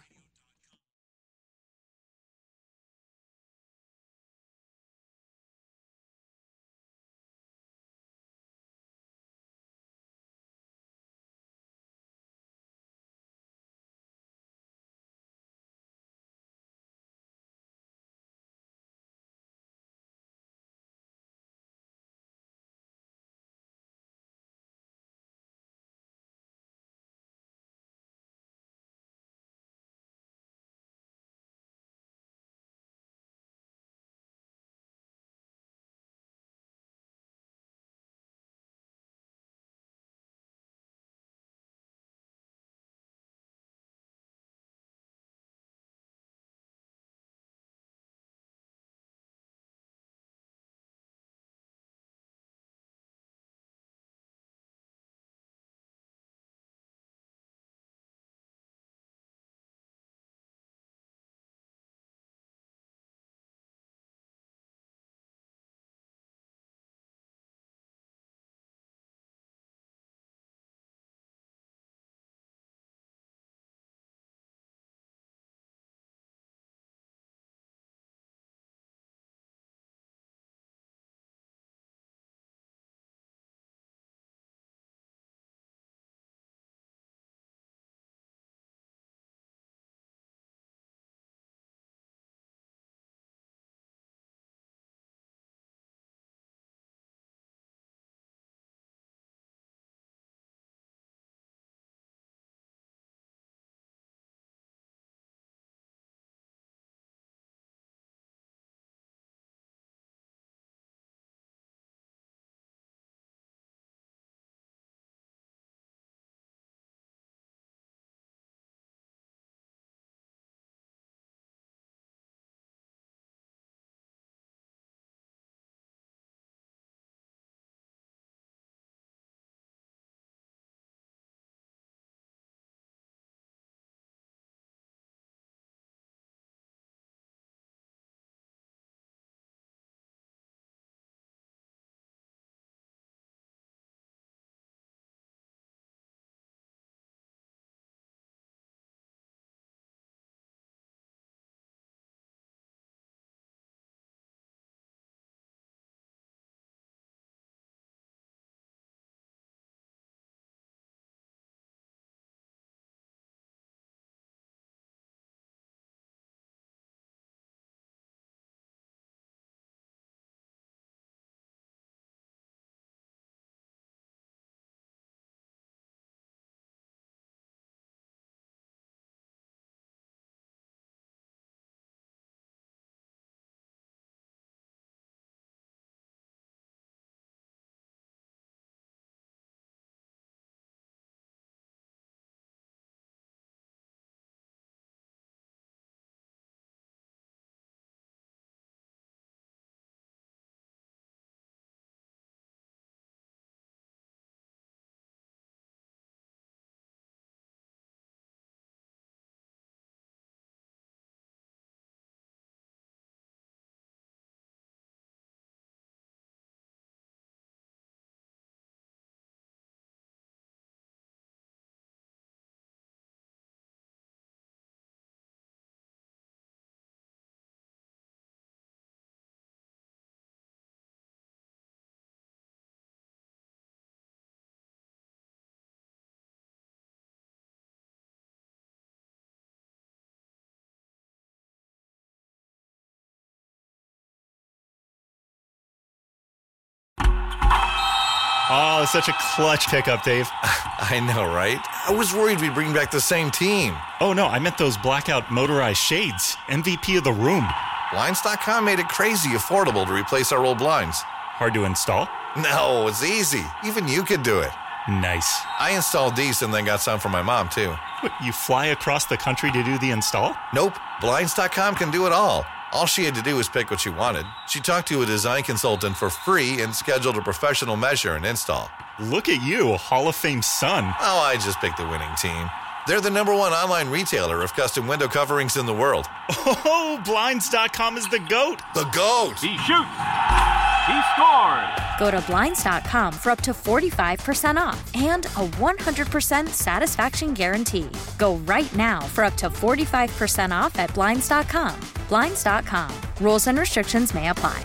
Oh, it's such a clutch pickup, Dave. I know, right? I was worried we'd bring back the same team. Oh, no, I meant those blackout motorized shades. M V P of the room. Blinds dot com made it crazy affordable to replace our old blinds. Hard to install? No, it's easy. Even you could do it. Nice. I installed these and then got some for my mom, too. What, you fly across the country to do the install? Nope. Blinds dot com can do it all. All she had to do was pick what she wanted. She talked to a design consultant for free and scheduled a professional measure and install. Look at you, Hall of Fame son. Oh, I just picked the winning team. They're the number one online retailer of custom window coverings in the world. Oh, Blinds dot com is the GOAT. The GOAT. He shoots. He scores. Go to Blinds dot com for up to forty-five percent off and a one hundred percent satisfaction guarantee. Go right now for up to forty-five percent off at Blinds dot com. Blinds dot com. Rules and restrictions may apply.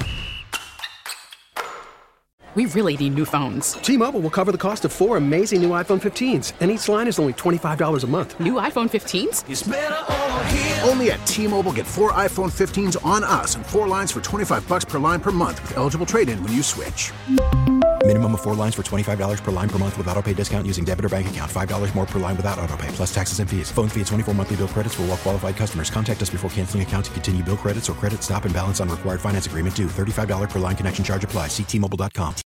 We really need new phones. T-Mobile will cover the cost of four amazing new iPhone fifteens, and each line is only twenty-five dollars a month. New iPhone fifteens? It's better over here. Only at T-Mobile, get four iPhone fifteens on us and four lines for twenty-five bucks per line per month with eligible trade-in when you switch. Minimum of four lines for twenty-five dollars per line per month with autopay discount using debit or bank account. five dollars more per line without autopay, plus taxes and fees. Phone fee at twenty-four monthly bill credits for well-qualified customers. Contact us before canceling account to continue bill credits or credit stop and balance on required finance agreement due. thirty-five dollars per line connection charge applies. See T Mobile dot com.